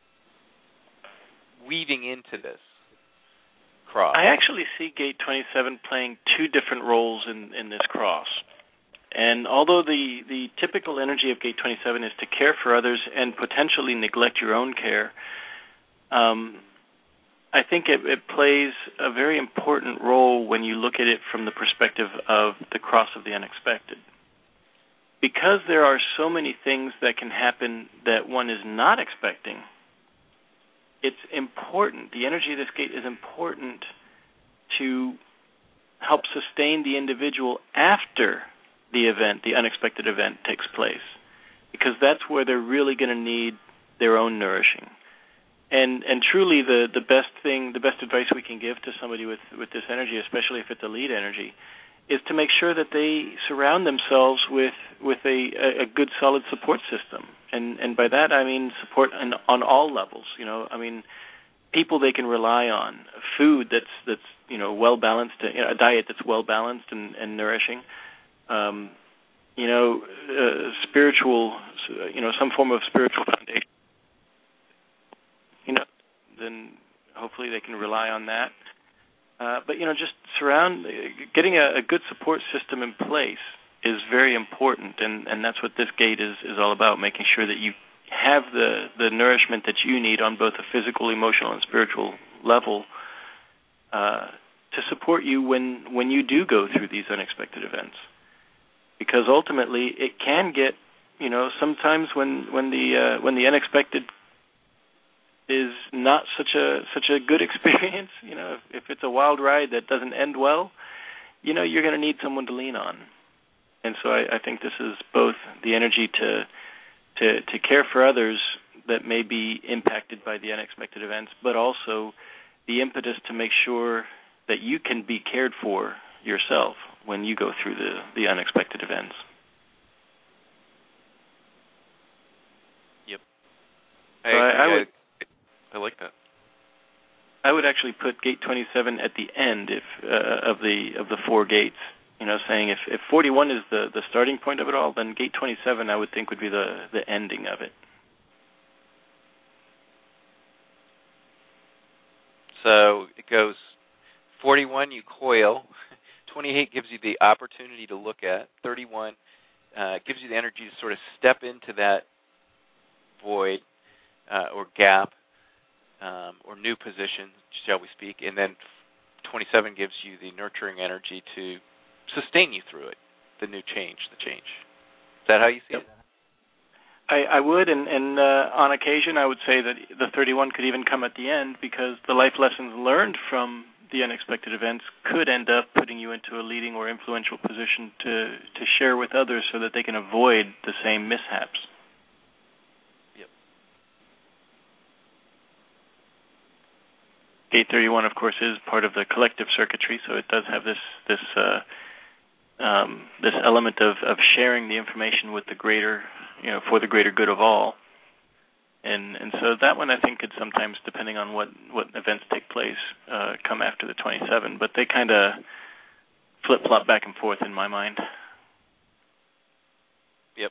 C: weaving into this cross?
D: I actually see gate twenty-seven playing two different roles in, in this cross. And although the, the typical energy of gate twenty-seven is to care for others and potentially neglect your own care, um, I think it, it plays a very important role when you look at it from the perspective of the cross of the unexpected. Because there are so many things that can happen that one is not expecting, it's important, the energy of this gate is important to help sustain the individual after the event, the unexpected event, takes place, because that's where they're really going to need their own nourishing. And and truly, the, the best thing, the best advice we can give to somebody with, with this energy, especially if it's a lead energy, is to make sure that they surround themselves with with a, a good, solid support system. And and by that I mean support on, on all levels. You know, I mean people they can rely on, food that's that's you know well balanced, you know, a diet that's well balanced and, and nourishing. Um, you know, uh, spiritual, you know, some form of spiritual foundation. You know, then hopefully they can rely on that. Uh, but, you know, just surround, getting a, a good support system in place is very important, and, and that's what this gate is, is all about, making sure that you have the, the nourishment that you need on both a physical, emotional, and spiritual level uh, to support you when, when you do go through these unexpected events. Because ultimately, it can get, you know, sometimes when, when the uh, when the unexpected is not such a such a good experience, you know, if, if it's a wild ride that doesn't end well, you know, you're going to need someone to lean on. And so I, I think this is both the energy to to to care for others that may be impacted by the unexpected events, but also the impetus to make sure that you can be cared for yourself when you go through the, the unexpected events.
C: Yep.
D: I, so I, I would.
C: I like that.
D: I would actually put gate twenty-seven at the end if uh, of the of the four gates. You know, saying if, if forty-one is the, the starting point of it all, then gate twenty-seven I would think would be the, the ending of it.
C: So it goes forty-one, you coil. twenty-eight gives you the opportunity to look at. thirty-one uh, gives you the energy to sort of step into that void uh, or gap um, or new position, shall we speak. And then twenty-seven gives you the nurturing energy to sustain you through it, the new change, the change. Is that how you see
D: yep.
C: it?
D: I, I would, and, and uh, on occasion I would say that the thirty-one could even come at the end, because the life lessons learned from the unexpected events could end up putting you into a leading or influential position to, to share with others so that they can avoid the same mishaps.
C: Yep.
D: Gate thirty-one, of course, is part of the collective circuitry, so it does have this this uh, um, this element of, of sharing the information with the greater, you know, for the greater good of all. And and so that one I think could sometimes, depending on what, what events take place, uh, come after the twenty-seven. But they kind of flip-flop back and forth in my mind.
C: Yep.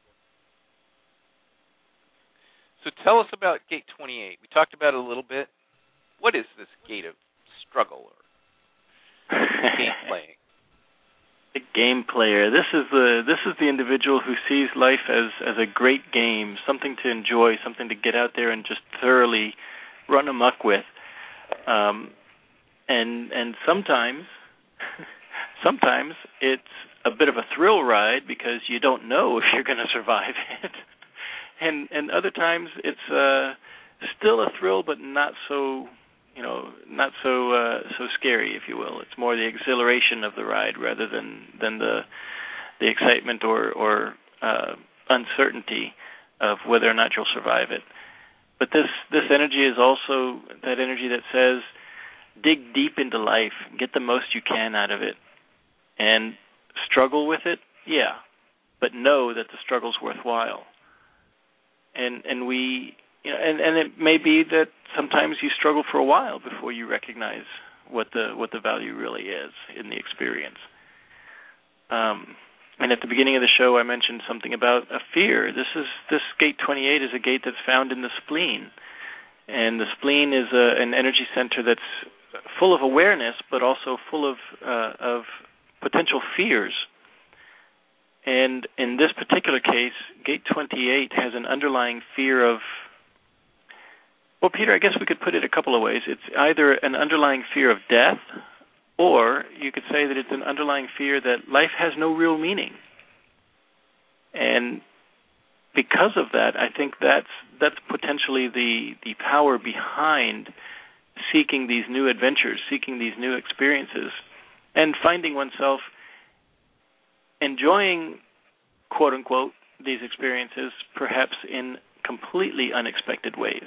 C: So tell us about gate twenty-eight. We talked about it a little bit. What is this gate of struggle or game playing?
D: The game player. This is the this is the individual who sees life as, as a great game, something to enjoy, something to get out there and just thoroughly run amok with. Um, and and sometimes sometimes it's a bit of a thrill ride because you don't know if you're going to survive it. and and other times it's uh, still a thrill, but not so. You know, not so uh, so scary, if you will. It's more the exhilaration of the ride rather than, than the the excitement or or uh, uncertainty of whether or not you'll survive it. But this this energy is also that energy that says, dig deep into life, get the most you can out of it, and struggle with it, yeah, but know that the struggle's worthwhile. And and we. You know, and, and it may be that sometimes you struggle for a while before you recognize what the what the value really is in the experience. Um, and at the beginning of the show, I mentioned something about a fear. This is this gate twenty-eight is a gate that's found in the spleen, and the spleen is a, an energy center that's full of awareness, but also full of uh, of potential fears. And in this particular case, gate twenty-eight has an underlying fear of. Well, Peter, I guess we could put it a couple of ways. It's either an underlying fear of death, or you could say that it's an underlying fear that life has no real meaning. And because of that, I think that's that's potentially the, the power behind seeking these new adventures, seeking these new experiences, and finding oneself enjoying, quote-unquote, these experiences, perhaps in completely unexpected ways.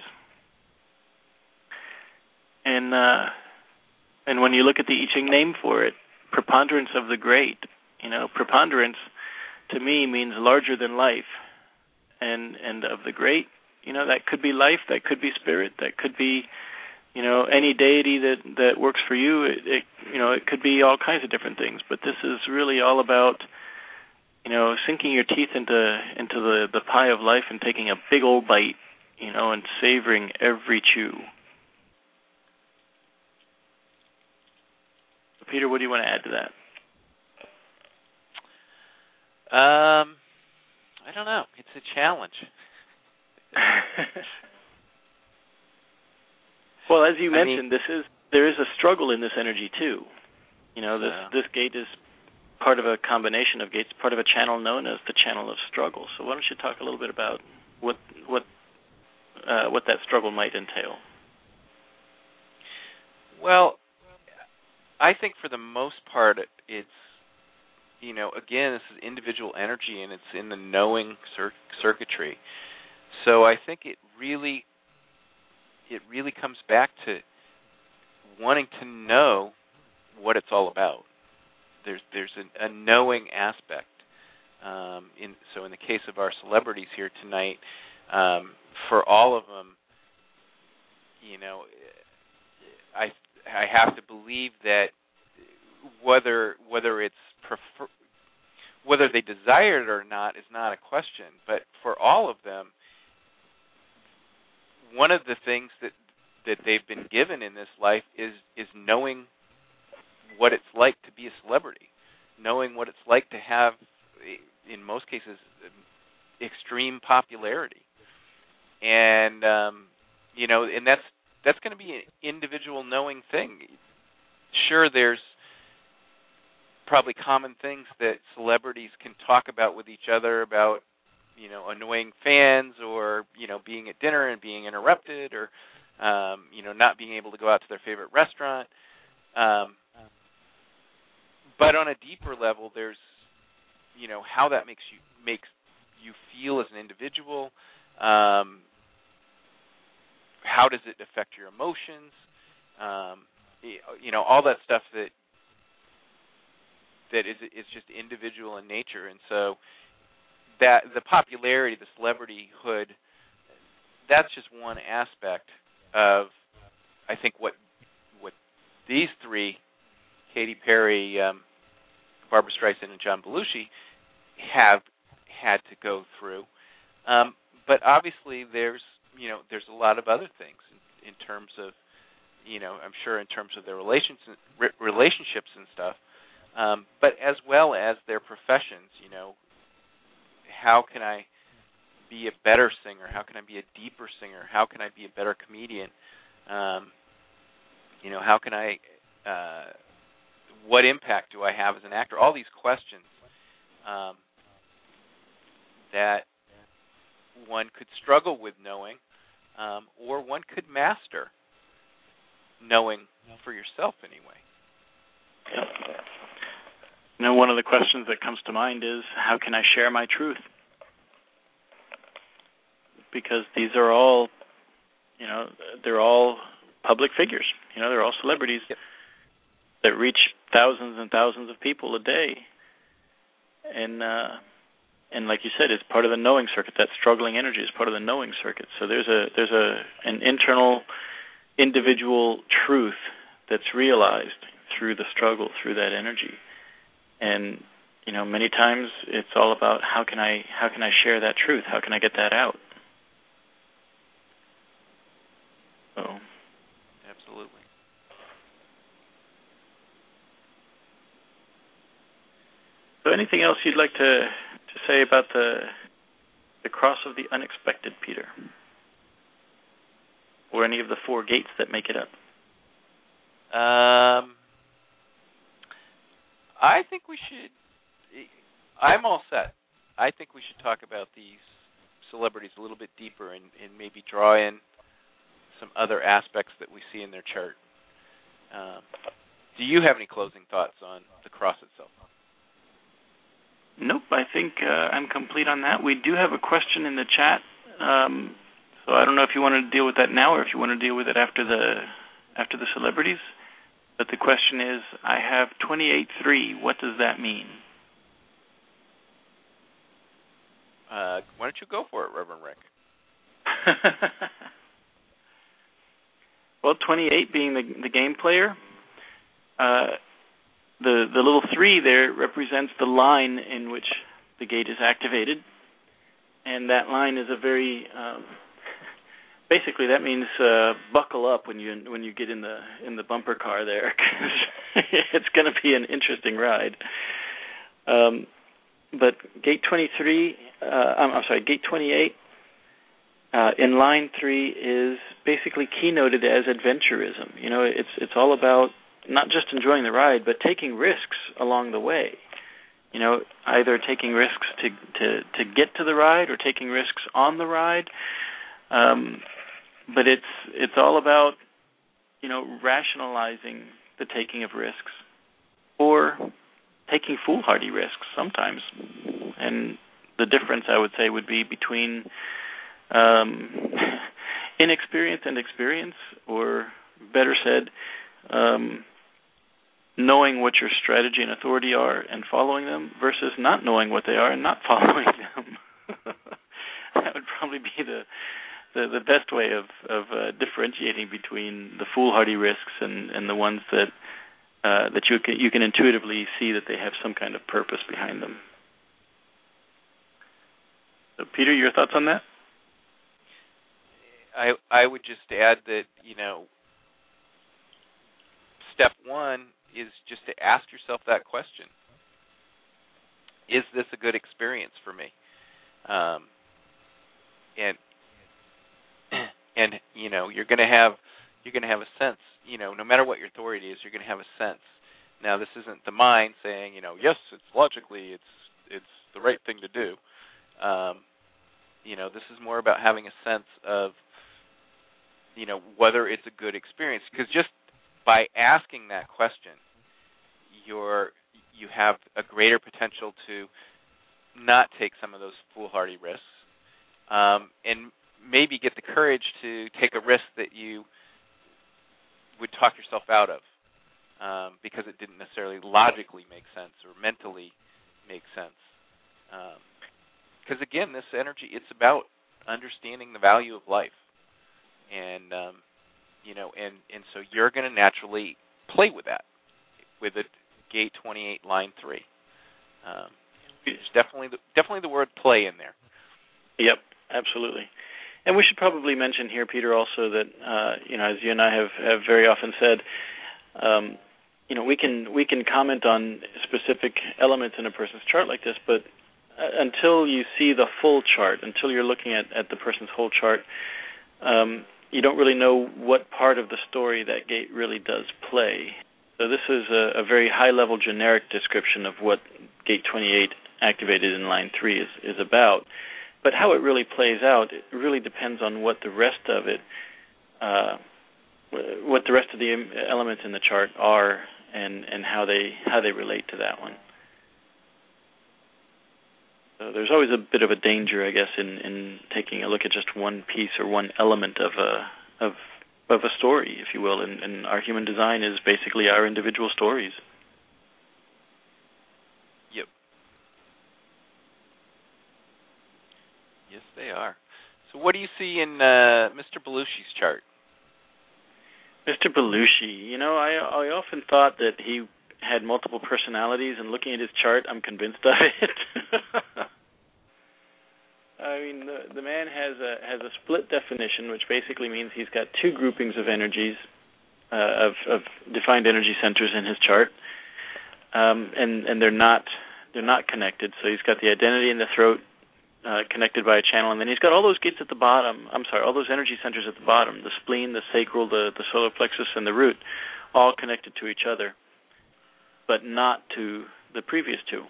D: And uh, and when you look at the I Ching name for it, preponderance of the great, you know, preponderance to me means larger than life, and and of the great, you know, that could be life, that could be spirit, that could be, you know, any deity that, that works for you. It, it you know, it could be all kinds of different things. But this is really all about, you know, sinking your teeth into into the, the pie of life and taking a big old bite, you know, and savoring every chew. Peter, what do you want to add to that?
C: Um, I don't know. It's a challenge.
D: Well, as you
C: I
D: mentioned,
C: mean,
D: this is there is a struggle in this energy too. You know, this
C: yeah.
D: this gate is part of a combination of gates, part of a channel known as the channel of struggle. So why don't you talk a little bit about what what uh, what that struggle might entail?
C: Well, I think for the most part, it, it's, you know, again, this is individual energy, and it's in the knowing cir- circuitry. So I think it really, it really comes back to wanting to know what it's all about. There's there's a, a knowing aspect. Um, in so in the case of our celebrities here tonight, um, for all of them, you know, I I have to believe that whether whether it's prefer, whether they desire it or not is not a question. But for all of them, one of the things that that they've been given in this life is is knowing what it's like to be a celebrity, knowing what it's like to have, in most cases, extreme popularity, and um, you know, and that's that's going to be an individual knowing thing. Sure, there's probably common things that celebrities can talk about with each other about, you know, annoying fans, or, you know, being at dinner and being interrupted, or um, you know, not being able to go out to their favorite restaurant. Um, but on a deeper level, there's, you know, how that makes you makes you feel as an individual. Um, how does it affect your emotions? Um, you know, all that stuff that that is is just individual in nature. And so that the popularity, the celebrityhood, that's just one aspect of, I think, what what these three, Katy Perry, um, Barbra Streisand, and John Belushi, have had to go through. Um, but obviously, there's you know there's a lot of other things in, in terms of, you know, I'm sure in terms of their relations, relationships and stuff, um, but as well as their professions. You know, how can I be a better singer? How can I be a deeper singer? How can I be a better comedian? Um, you know, how can I? Uh, what impact do I have as an actor? All these questions um, that one could struggle with knowing, um, or one could master knowing for yourself anyway.
D: Yep. You know, one of the questions that comes to mind is, how can I share my truth? Because these are all, you know, they're all public figures. You know, they're all celebrities
C: yep.
D: that reach thousands and thousands of people a day. And, uh, and like you said, it's part of the knowing circuit. That struggling energy is part of the knowing circuit. So there's a there's a an internal individual truth that's realized through the struggle, through that energy. And, you know, many times it's all about how can I how can I share that truth? How can I get that out? So,
C: absolutely.
D: So anything else you'd like to, to say about the the cross of the unexpected, Peter? Or any of the four gates that make it up?
C: Um, I think we should, I'm all set. I think we should talk about these celebrities a little bit deeper, and, and maybe draw in some other aspects that we see in their chart. Um, do you have any closing thoughts on the cross itself?
D: Nope, I think uh, I'm complete on that. We do have a question in the chat, um, so I don't know if you want to deal with that now or if you want to deal with it after the after the celebrities. But the question is, I have twenty-eight three. What does that mean?
C: Uh, why don't you go for it, Reverend Rick?
D: Well, twenty-eight being the, the game player, uh, the the little three there represents the line in which the gate is activated, and that line is a very um, basically that means uh, buckle up when you when you get in the in the bumper car there, because it's going to be an interesting ride. Um, but gate twenty-three, uh, I'm, I'm sorry, gate twenty-eight uh, in line three is basically keynoted as adventurism. You know, it's it's all about not just enjoying the ride, but taking risks along the way. You know, either taking risks to to, to get to the ride or taking risks on the ride. Um, but it's it's all about, you know, rationalizing the taking of risks or taking foolhardy risks sometimes. And the difference, I would say, would be between um, inexperience and experience, or better said, um, knowing what your strategy and authority are and following them versus not knowing what they are and not following them. That would probably be the the, the best way of, of uh, differentiating between the foolhardy risks and, and the ones that uh, that you can, you can intuitively see that they have some kind of purpose behind them. So, Peter, your thoughts on that?
C: I I would just add that, you know, step one is just to ask yourself that question. Is this a good experience for me? Um, and and you know, you're going to have you're going to have a sense. You know, no matter what your authority is, you're going to have a sense. Now, this isn't the mind saying, you know, yes, it's logically, it's it's the right thing to do. Um, you know, this is more about having a sense of, you know, whether it's a good experience. Because just by asking that question, you're you have a greater potential to not take some of those foolhardy risks, um, and maybe get the courage to take a risk that you would talk yourself out of, um, because it didn't necessarily logically make sense or mentally make sense. Because um, again, this energy, it's about understanding the value of life, and um, you know, and, and so you're going to naturally play with that, with a gate twenty-eight, line three. Um, there's definitely the, definitely the word play in there.
D: Yep, absolutely. And we should probably mention here, Peter, also that uh, you know, as you and I have, have very often said, um, you know, we can we can comment on specific elements in a person's chart like this, but uh, until you see the full chart, until you're looking at, at the person's whole chart, um, you don't really know what part of the story that gate really does play. So this is a, a very high-level generic description of what gate twenty-eight activated in line three is, is about. But how it really plays out, it really depends on what the rest of it, uh, what the rest of the elements in the chart are, and, and how they how they relate to that one. So there's always a bit of a danger, I guess, in, in taking a look at just one piece or one element of a of of a story, if you will. And, and our human design is basically our individual stories.
C: Yep. Yes, they are. So what do you see in uh, Mister Belushi's chart?
D: Mister Belushi, you know, I I often thought that he had multiple personalities, and looking at his chart, I'm convinced of it. I mean, the, the man has a has a split definition, which basically means he's got two groupings of energies, uh, of, of defined energy centers in his chart, um, and and they're not they're not connected. So he's got the identity in the throat uh, connected by a channel, and then he's got all those gates at the bottom. I'm sorry, all those energy centers at the bottom: the spleen, the sacral, the the solar plexus, and the root, all connected to each other, but not to the previous two.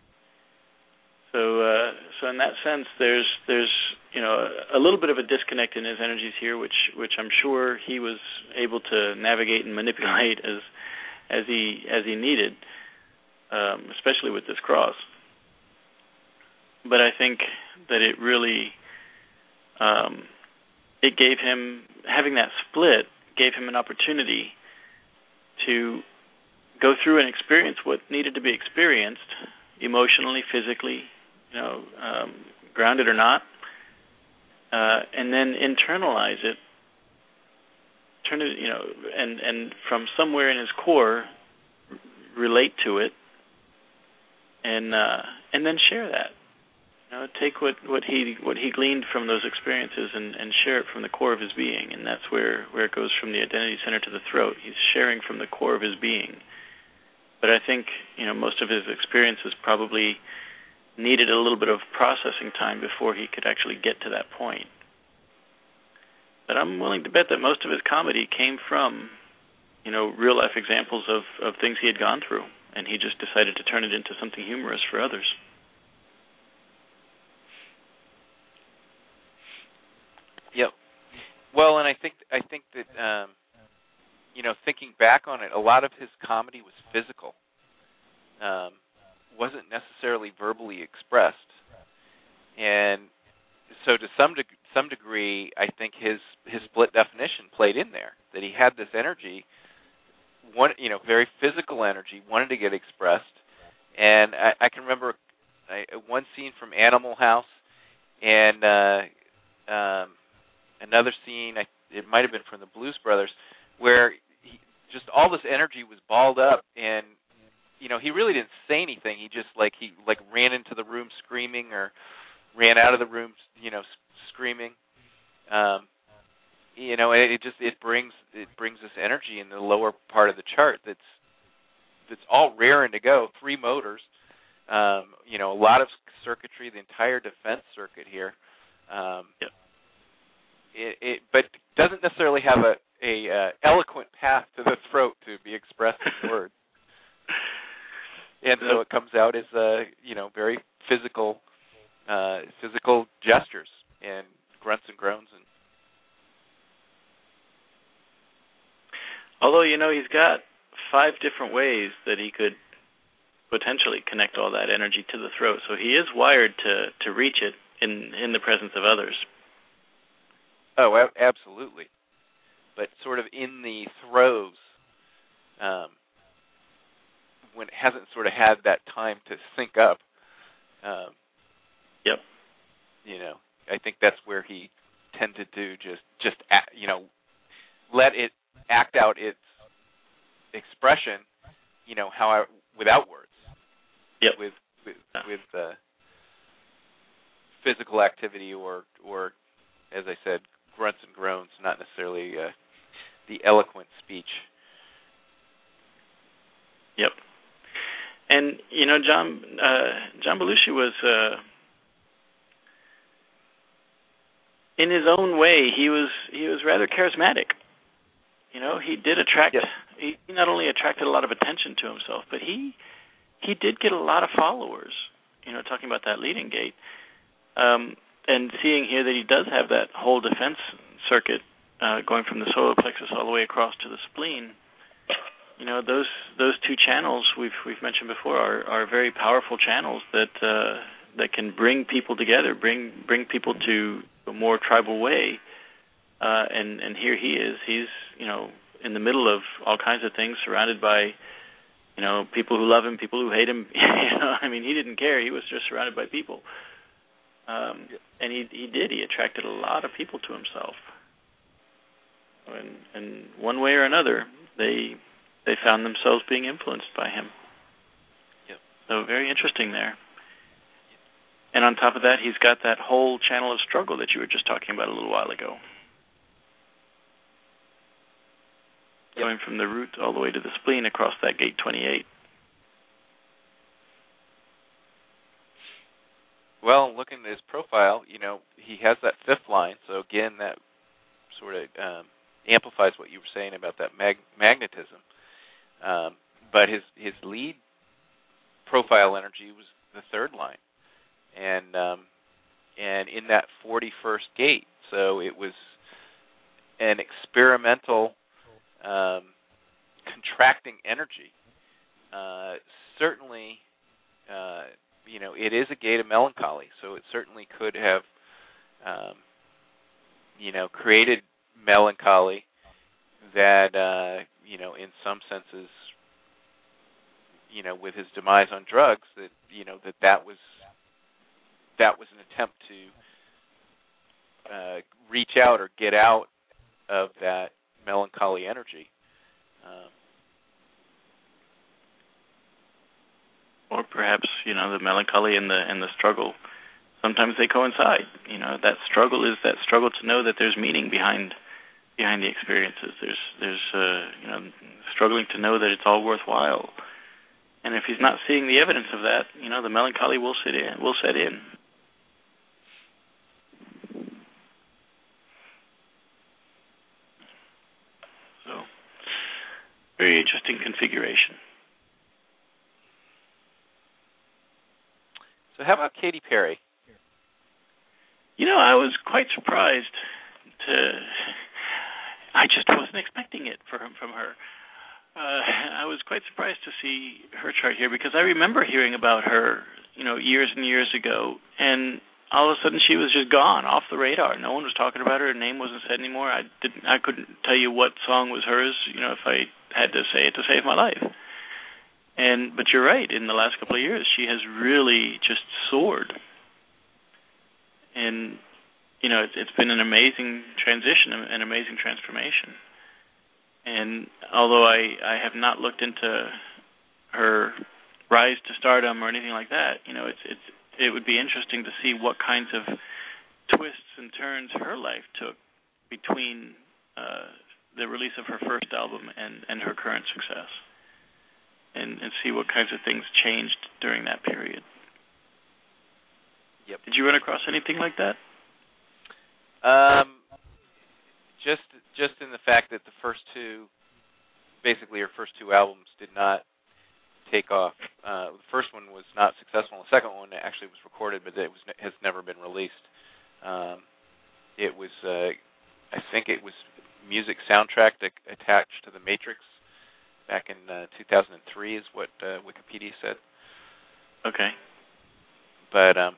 D: So, uh, so in that sense, there's there's you know a little bit of a disconnect in his energies here, which which I'm sure he was able to navigate and manipulate as as he as he needed, um, especially with this cross. But I think that it really um, it gave him, having that split gave him an opportunity to go through and experience what needed to be experienced emotionally, physically, you know, um, grounded or not, uh, and then internalize it, turn it, you know, and, and from somewhere in his core, r- relate to it, and uh, and then share that. You know, take what, what he what he gleaned from those experiences and, and share it from the core of his being, and that's where, where it goes from the identity center to the throat. He's sharing from the core of his being. But I think, you know, most of his experiences probably needed a little bit of processing time before he could actually get to that point. But I'm willing to bet that most of his comedy came from, you know, real-life examples of, of things he had gone through, and he just decided to turn it into something humorous for others.
C: Yep. Well, and I think I think that um, you know, thinking back on it, a lot of his comedy was physical. Um, wasn't necessarily verbally expressed, and so to some deg- some degree, I think his his split definition played in there. That he had this energy, one you know, very physical energy, wanted to get expressed, and I, I can remember I, one scene from Animal House, and uh, um, another scene. I, it might have been from the Blues Brothers, where he, just all this energy was balled up, and you know, he really didn't say anything. He just like he like ran into the room screaming, or ran out of the room, you know, screaming. Um, you know, it, it just it brings it brings this energy in the lower part of the chart. That's that's all raring to go. Three motors, um, you know, a lot of circuitry, the entire defense circuit here. Um,
D: yep.
C: It, it, but doesn't necessarily have a a uh, eloquent path to the throat to be expressed in words. And so it comes out as uh, you know, very physical, uh, physical gestures and grunts and groans. And
D: although, you know, he's got five different ways that he could potentially connect all that energy to the throat, so he is wired to, to reach it in in the presence of others.
C: Oh, a- absolutely. But sort of in the throes. Um, when it hasn't sort of had that time to sync up. Um,
D: yep.
C: You know, I think that's where he tended to just, just act, you know, let it act out its expression, you know, how I, without words.
D: Yep.
C: With with, with uh, physical activity or, or, as I said, grunts and groans, not necessarily uh, the eloquent speech.
D: Yep. And you know, John uh, John Belushi was, uh, in his own way, he was he was rather charismatic. You know, he did attract.
C: Yes.
D: He, he not only attracted a lot of attention to himself, but he he did get a lot of followers. You know, talking about that leading gate, um, and seeing here that he does have that whole defense circuit uh, going from the solar plexus all the way across to the spleen. You know, those those two channels we've we've mentioned before are, are very powerful channels that uh, that can bring people together, bring bring people to a more tribal way. Uh, and and here he is. He's, you know, in the middle of all kinds of things, surrounded by, you know, people who love him, people who hate him. You know, I mean, he didn't care. He was just surrounded by people. Um, and he he did. He attracted a lot of people to himself. And and one way or another, they. They found themselves being influenced by him.
C: Yep.
D: So very interesting there. And on top of that, he's got that whole channel of struggle that you were just talking about a little while ago. Yep. Going from the root all the way to the spleen across that gate twenty-eight.
C: Well, looking at his profile, you know, he has that fifth line. So again, that sort of um, amplifies what you were saying about that mag- magnetism. Um, but his his lead profile energy was the third line, and um, and in that forty-first gate, so it was an experimental um, contracting energy. Uh, certainly, uh, you know, it is a gate of melancholy, so it certainly could have, um, you know, created melancholy that, uh, you know, in some senses, you know, with his demise on drugs, that, you know, that that was that was an attempt to uh, reach out or get out of that melancholy energy. Um,
D: or perhaps, you know, the melancholy and the and the struggle, sometimes they coincide. You know, that struggle is that struggle to know that there's meaning behind behind the experiences. There's, there's, uh, you know, struggling to know that it's all worthwhile. And if he's not seeing the evidence of that, you know, the melancholy will sit in. Will set in. So, very interesting configuration.
C: So, how about Katy Perry?
D: You know, I was quite surprised to. I just wasn't expecting it from from her. Uh, I was quite surprised to see her chart here because I remember hearing about her, you know, years and years ago, and all of a sudden she was just gone, off the radar. No one was talking about her. Her name wasn't said anymore. I didn't. I couldn't tell you what song was hers. You know, if I had to say it to save my life. And but you're right. In the last couple of years, she has really just soared. And you know, it's, it's been an amazing transition, an amazing transformation. And although I, I have not looked into her rise to stardom or anything like that, you know, it's it's it would be interesting to see what kinds of twists and turns her life took between uh, the release of her first album and, and her current success, and, and see what kinds of things changed during that period.
C: Yep. Did
D: you run across anything like that?
C: Um. Just just in the fact that the first two, basically her first two albums did not take off. Uh, the first one was not successful. The second one actually was recorded, but it was has never been released. Um, it was, uh, I think it was music soundtrack that attached to The Matrix back in uh, two thousand three is what uh, Wikipedia said.
D: Okay.
C: But um,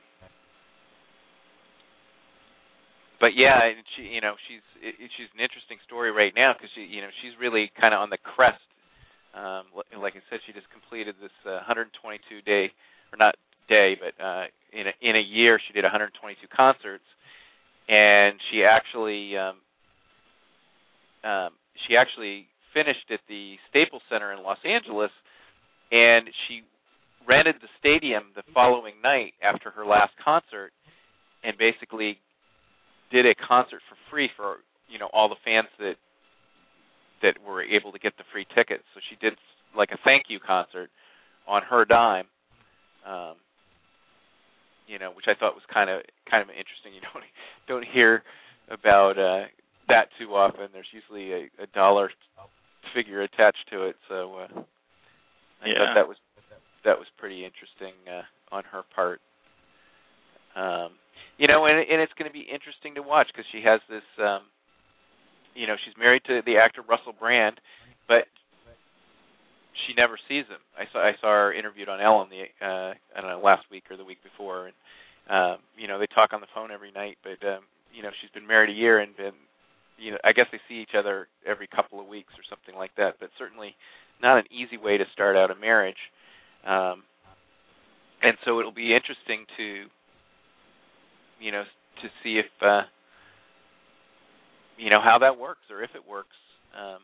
C: But yeah, she, you know, she's it, she's an interesting story right now because she, you know, she's really kind of on the crest. Um, like I said, she just completed this uh, one hundred twenty-two day, or not day, but uh, in a, in a year, she did one hundred twenty-two concerts, and she actually um, um, she actually finished at the Staples Center in Los Angeles, and she rented the stadium the following night after her last concert, and basically did a concert for free for, you know, all the fans that that were able to get the free tickets. So she did like a thank you concert on her dime, um, you know, which I thought was kind of kind of interesting. You don't don't hear about uh, that too often. There's usually a, a dollar figure attached to it. So uh, I
D: yeah.
C: thought that was that was pretty interesting uh, on her part. Um, You know, and, and it's going to be interesting to watch because she has this, um, you know, she's married to the actor Russell Brand, but she never sees him. I saw I saw her interviewed on Ellen the uh, I don't know last week or the week before, and um, you know they talk on the phone every night. But um, you know she's been married a year and been, you know, I guess they see each other every couple of weeks or something like that. But certainly not an easy way to start out a marriage, um, and so it'll be interesting to. You know, to see if, uh, you know, how that works or if it works. Um,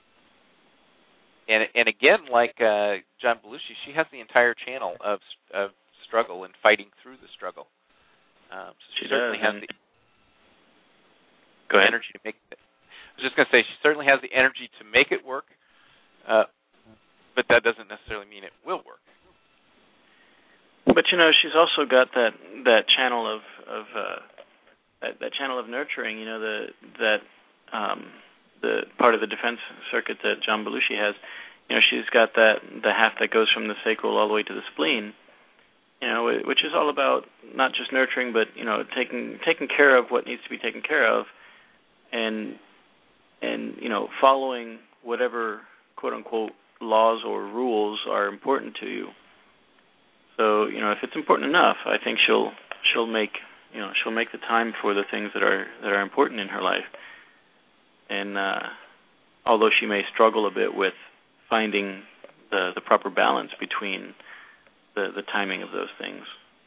C: and and again, like uh, John Belushi, she has the entire channel of of struggle and fighting through the struggle. Um, so she, she certainly does, has the
D: Go ahead.
C: energy to make it. I was just going to say, she certainly has the energy to make it work, uh, but that doesn't necessarily mean it will work.
D: But you know, she's also got that that channel of of uh, that, that channel of nurturing. You know, the that um, the part of the defense circuit that John Belushi has. You know, she's got that the half that goes from the sacral all the way to the spleen. You know, which is all about not just nurturing, but you know, taking taking care of what needs to be taken care of, and and you know, following whatever quote unquote laws or rules are important to you. So, you know, if it's important enough, I think she'll she'll make you know she'll make the time for the things that are that are important in her life. And uh, although she may struggle a bit with finding the the proper balance between the the timing of those things,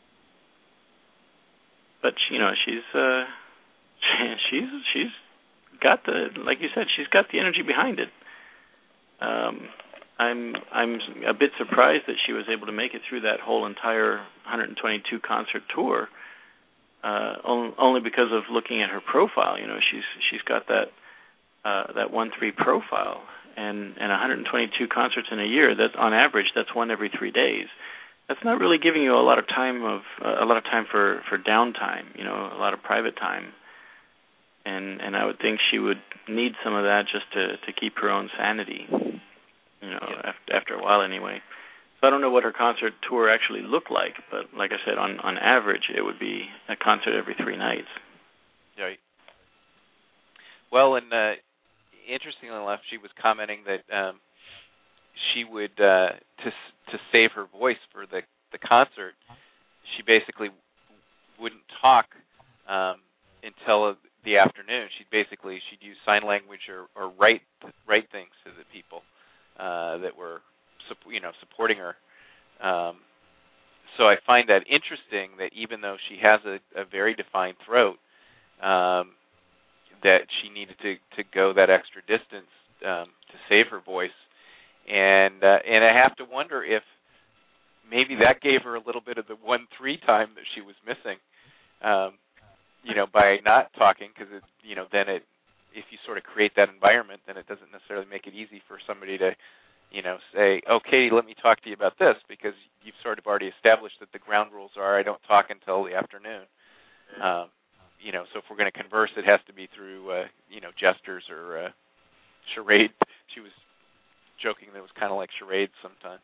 D: but you know she's uh, she's she's got the like you said she's got the energy behind it. Um, I'm I'm a bit surprised that she was able to make it through that whole entire one hundred twenty-two concert tour, uh, only, only because of looking at her profile. You know, she's she's got that uh, that one three profile, and and one hundred twenty-two concerts in a year. That on average, that's one every three days. That's not really giving you a lot of time of uh, a lot of time for, for downtime. You know, a lot of private time. And and I would think she would need some of that just to, to keep her own sanity. You know,
C: yeah.
D: after after a while anyway. So I don't know what her concert tour actually looked like, but like I said, on, on average, it would be a concert every three nights.
C: Right. Well, and uh, interestingly enough, she was commenting that um, she would uh, to to save her voice for the the concert. She basically wouldn't talk um, until the afternoon. She'd basically she'd use sign language or, or write write things to the people uh, that were you know supporting her. Um, so I find that interesting that even though she has a, a very defined throat, um, that she needed to, to go that extra distance um, to save her voice, and uh, and I have to wonder if maybe that gave her a little bit of the one three time that she was missing, um, you know, by not talking, because it you know then it if you sort of create that environment, then it doesn't necessarily make it easy for somebody to you know say, okay, let me talk to you about this, because you've sort of already established that the ground rules are I don't talk until the afternoon. Um, You know, so if we're going to converse, it has to be through, uh, you know, gestures or uh, charade. She was joking that it was kind of like charades sometimes.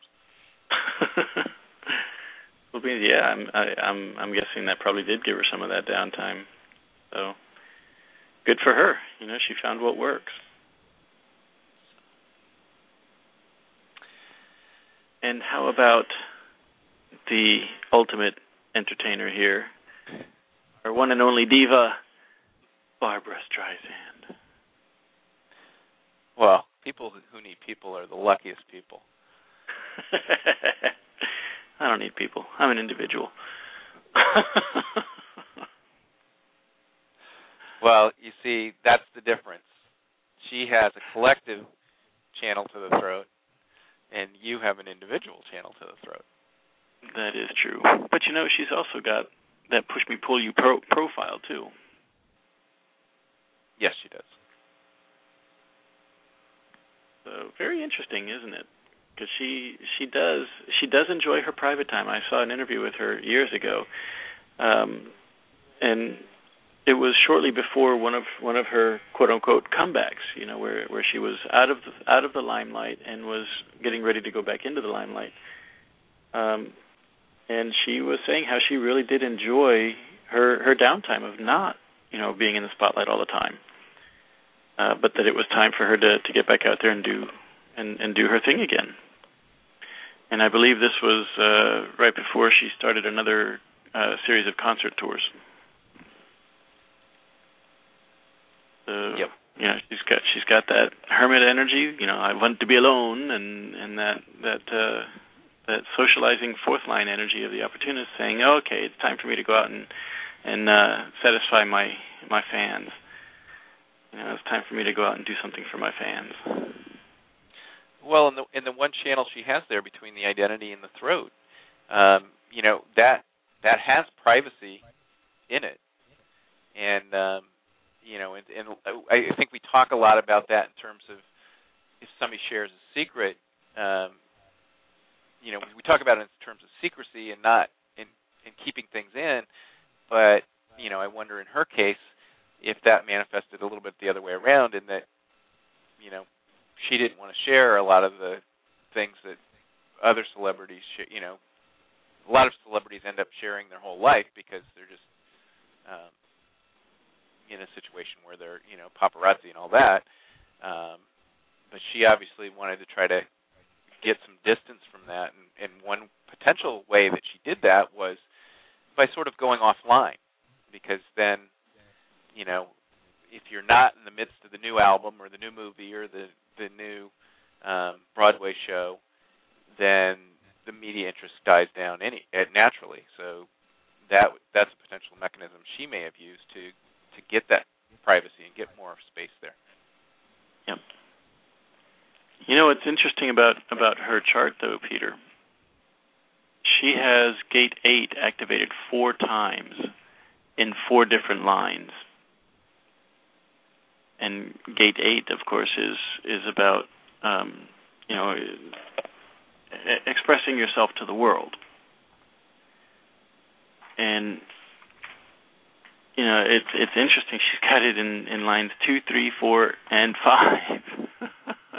D: Well, yeah, I'm, I, I'm, I'm guessing that probably did give her some of that downtime. So, good for her. You know, she found what works. And how about the ultimate entertainer here? Our one and only diva, Barbra Streisand.
C: Well, people who need people are the luckiest people.
D: I don't need people. I'm an individual.
C: Well, you see, that's the difference. She has a collective channel to the throat, and you have an individual channel to the throat.
D: That is true. But, you know, she's also got that push-me-pull-you pro- profile, too.
C: Yes, she does.
D: So very interesting, isn't it? Because she she does she does enjoy her private time. I saw an interview with her years ago, um, and it was shortly before one of one of her quote-unquote comebacks. You know, where where she was out of the, out of the limelight and was getting ready to go back into the limelight. Um, And she was saying how she really did enjoy her, her downtime of not, you know, being in the spotlight all the time, uh, but that it was time for her to, to get back out there and do and, and do her thing again. And I believe this was uh, right before she started another uh, series of concert tours. So,
C: yep.
D: You know, she's got she's got that hermit energy. You know, I want to be alone, and and that that. Uh, that socializing fourth line energy of the opportunist saying, oh, okay, it's time for me to go out and and uh, satisfy my my fans. You know, it's time for me to go out and do something for my fans.
C: Well, in the in the one channel she has there between the identity and the throat, um, you know, that that has privacy in it, and um, you know, and, and I think we talk a lot about that in terms of if somebody shares a secret. Um, You know, we talk about it in terms of secrecy and not in, in keeping things in, but, you know, I wonder in her case if that manifested a little bit the other way around, in that, you know, she didn't want to share a lot of the things that other celebrities, sh- you know, a lot of celebrities end up sharing their whole life because they're just um, in a situation where they're, you know, paparazzi and all that. Um, but she obviously wanted to try to get some distance from that, and, and one potential way that she did that was by sort of going offline, because then, you know, if you're not in the midst of the new album or the new movie or the the new um, Broadway show, then the media interest dies down any uh, naturally. So that that's a potential mechanism she may have used to to get that privacy and get more space there.
D: Yep. You know what's interesting about, about her chart, though, Peter? She has gate eight activated four times in four different lines. And gate eight, of course, is is about um, you know, expressing yourself to the world. And, you know, it's it's interesting. She's got it in, in lines two, three, four, and five.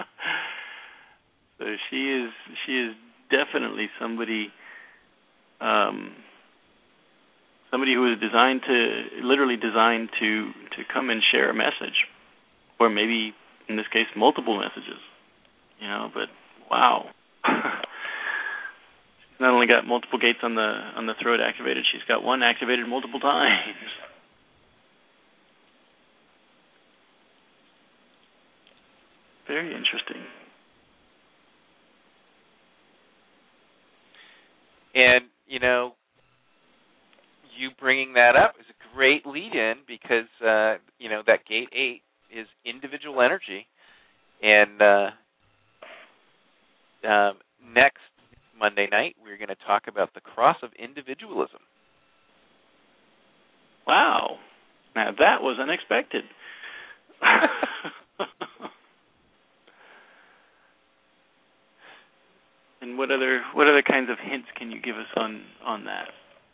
D: So she is she is definitely somebody um, somebody who is designed to literally designed to to come and share a message, or maybe in this case multiple messages. You know, but wow. Not only got multiple gates on the on the throat activated, she's got one activated multiple times. Very interesting.
C: And, you know, you bringing that up is a great lead-in because, uh, you know, that gate eight is individual energy. And uh, um, next Monday night, we're going to talk about the cross of individualism.
D: Wow. Now, that was unexpected. And what other what other kinds of hints can you give us on, on that?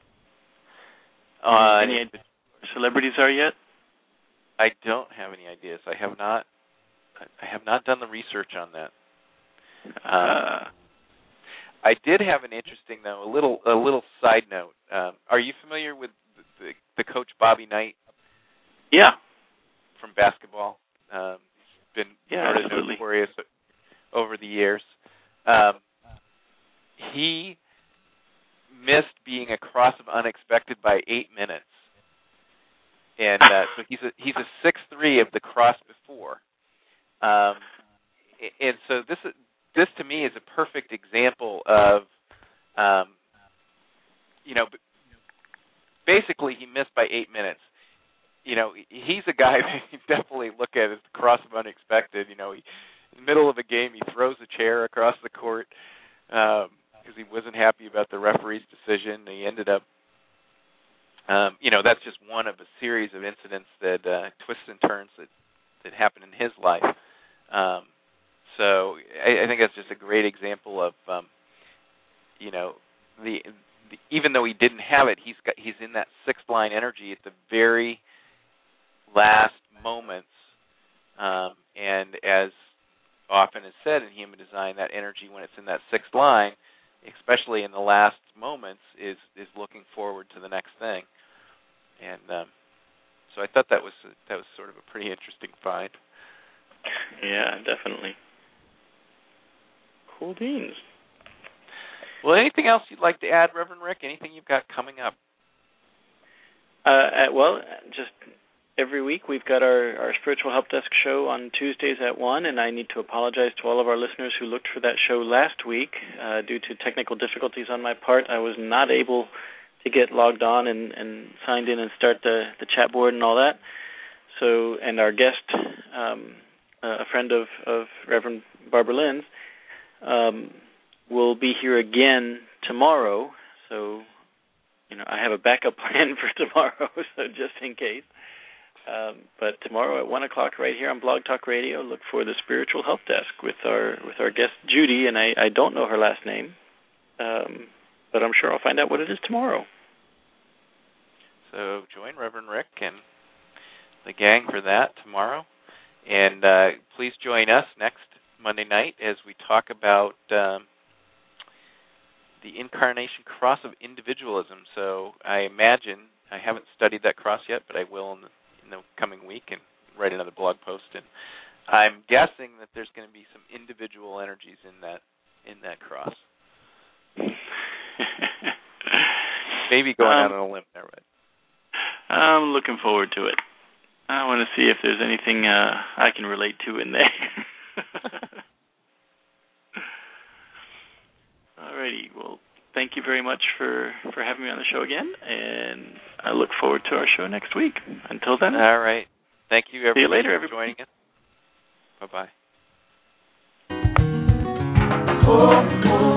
C: Uh,
D: any any celebrities are yet?
C: I don't have any ideas. I have not I have not done the research on that.
D: Uh,
C: uh, I did have an interesting, though, a little a little side note. Um, are you familiar with the, the coach Bobby Knight?
D: Yeah.
C: From basketball. Um, he's been
D: yeah,
C: sort of
D: absolutely.
C: notorious over the years. Um, he missed being a cross of unexpected by eight minutes, and uh, so he's a he's a six three of the cross before. Um, and so this is. This, to me, is a perfect example of, um, you know, basically he missed by eight minutes. You know, he's a guy that you definitely look at as the cross of unexpected. You know, he, in the middle of a game, he throws a chair across the court because um, he wasn't happy about the referee's decision. He ended up, um, you know, that's just one of a series of incidents that uh, twists and turns that, that happened in his life. Um, So I, I think that's just a great example of, um, you know, the, the even though he didn't have it, he's got he's in that sixth line energy at the very last moments. Um, and as often is said in human design, that energy when it's in that sixth line, especially in the last moments, is is looking forward to the next thing. And um, so I thought that was that was sort of a pretty interesting find.
D: Yeah, definitely. Cool beans.
C: Well, anything else you'd like to add, Reverend Rick? Anything you've got coming up?
D: Uh, well, just every week we've got our, our Spiritual Help Desk show on Tuesdays at one, and I need to apologize to all of our listeners who looked for that show last week. Uh, due to technical difficulties on my part, I was not able to get logged on and, and signed in and start the, the chat board and all that. So, and our guest, um, a friend of, of Reverend Barbara Lynn's, Um, we'll be here again tomorrow, so you know I have a backup plan for tomorrow, so just in case. Um, but tomorrow at one o'clock, right here on Blog Talk Radio, look for the Spiritual Help Desk with our with our guest Judy, and I, I don't know her last name, um, but I'm sure I'll find out what it is tomorrow.
C: So join Reverend Rick and the gang for that tomorrow, and uh, please join us next Monday night as we talk about um, the incarnation cross of individualism. So I imagine, I haven't studied that cross yet, but I will in the, in the coming week and write another blog post. And I'm guessing that there's going to be some individual energies in that in that cross. Maybe going
D: um,
C: out on a limb there, right?
D: I'm looking forward to it. I want to see if there's anything uh, I can relate to in there. Alrighty, well, thank you very much for, for having me on the show again, and I look forward to our show next week. Until then.
C: All right. Thank you, everybody,
D: see you later,
C: for
D: everybody.
C: joining us. Bye-bye.
B: Oh, oh.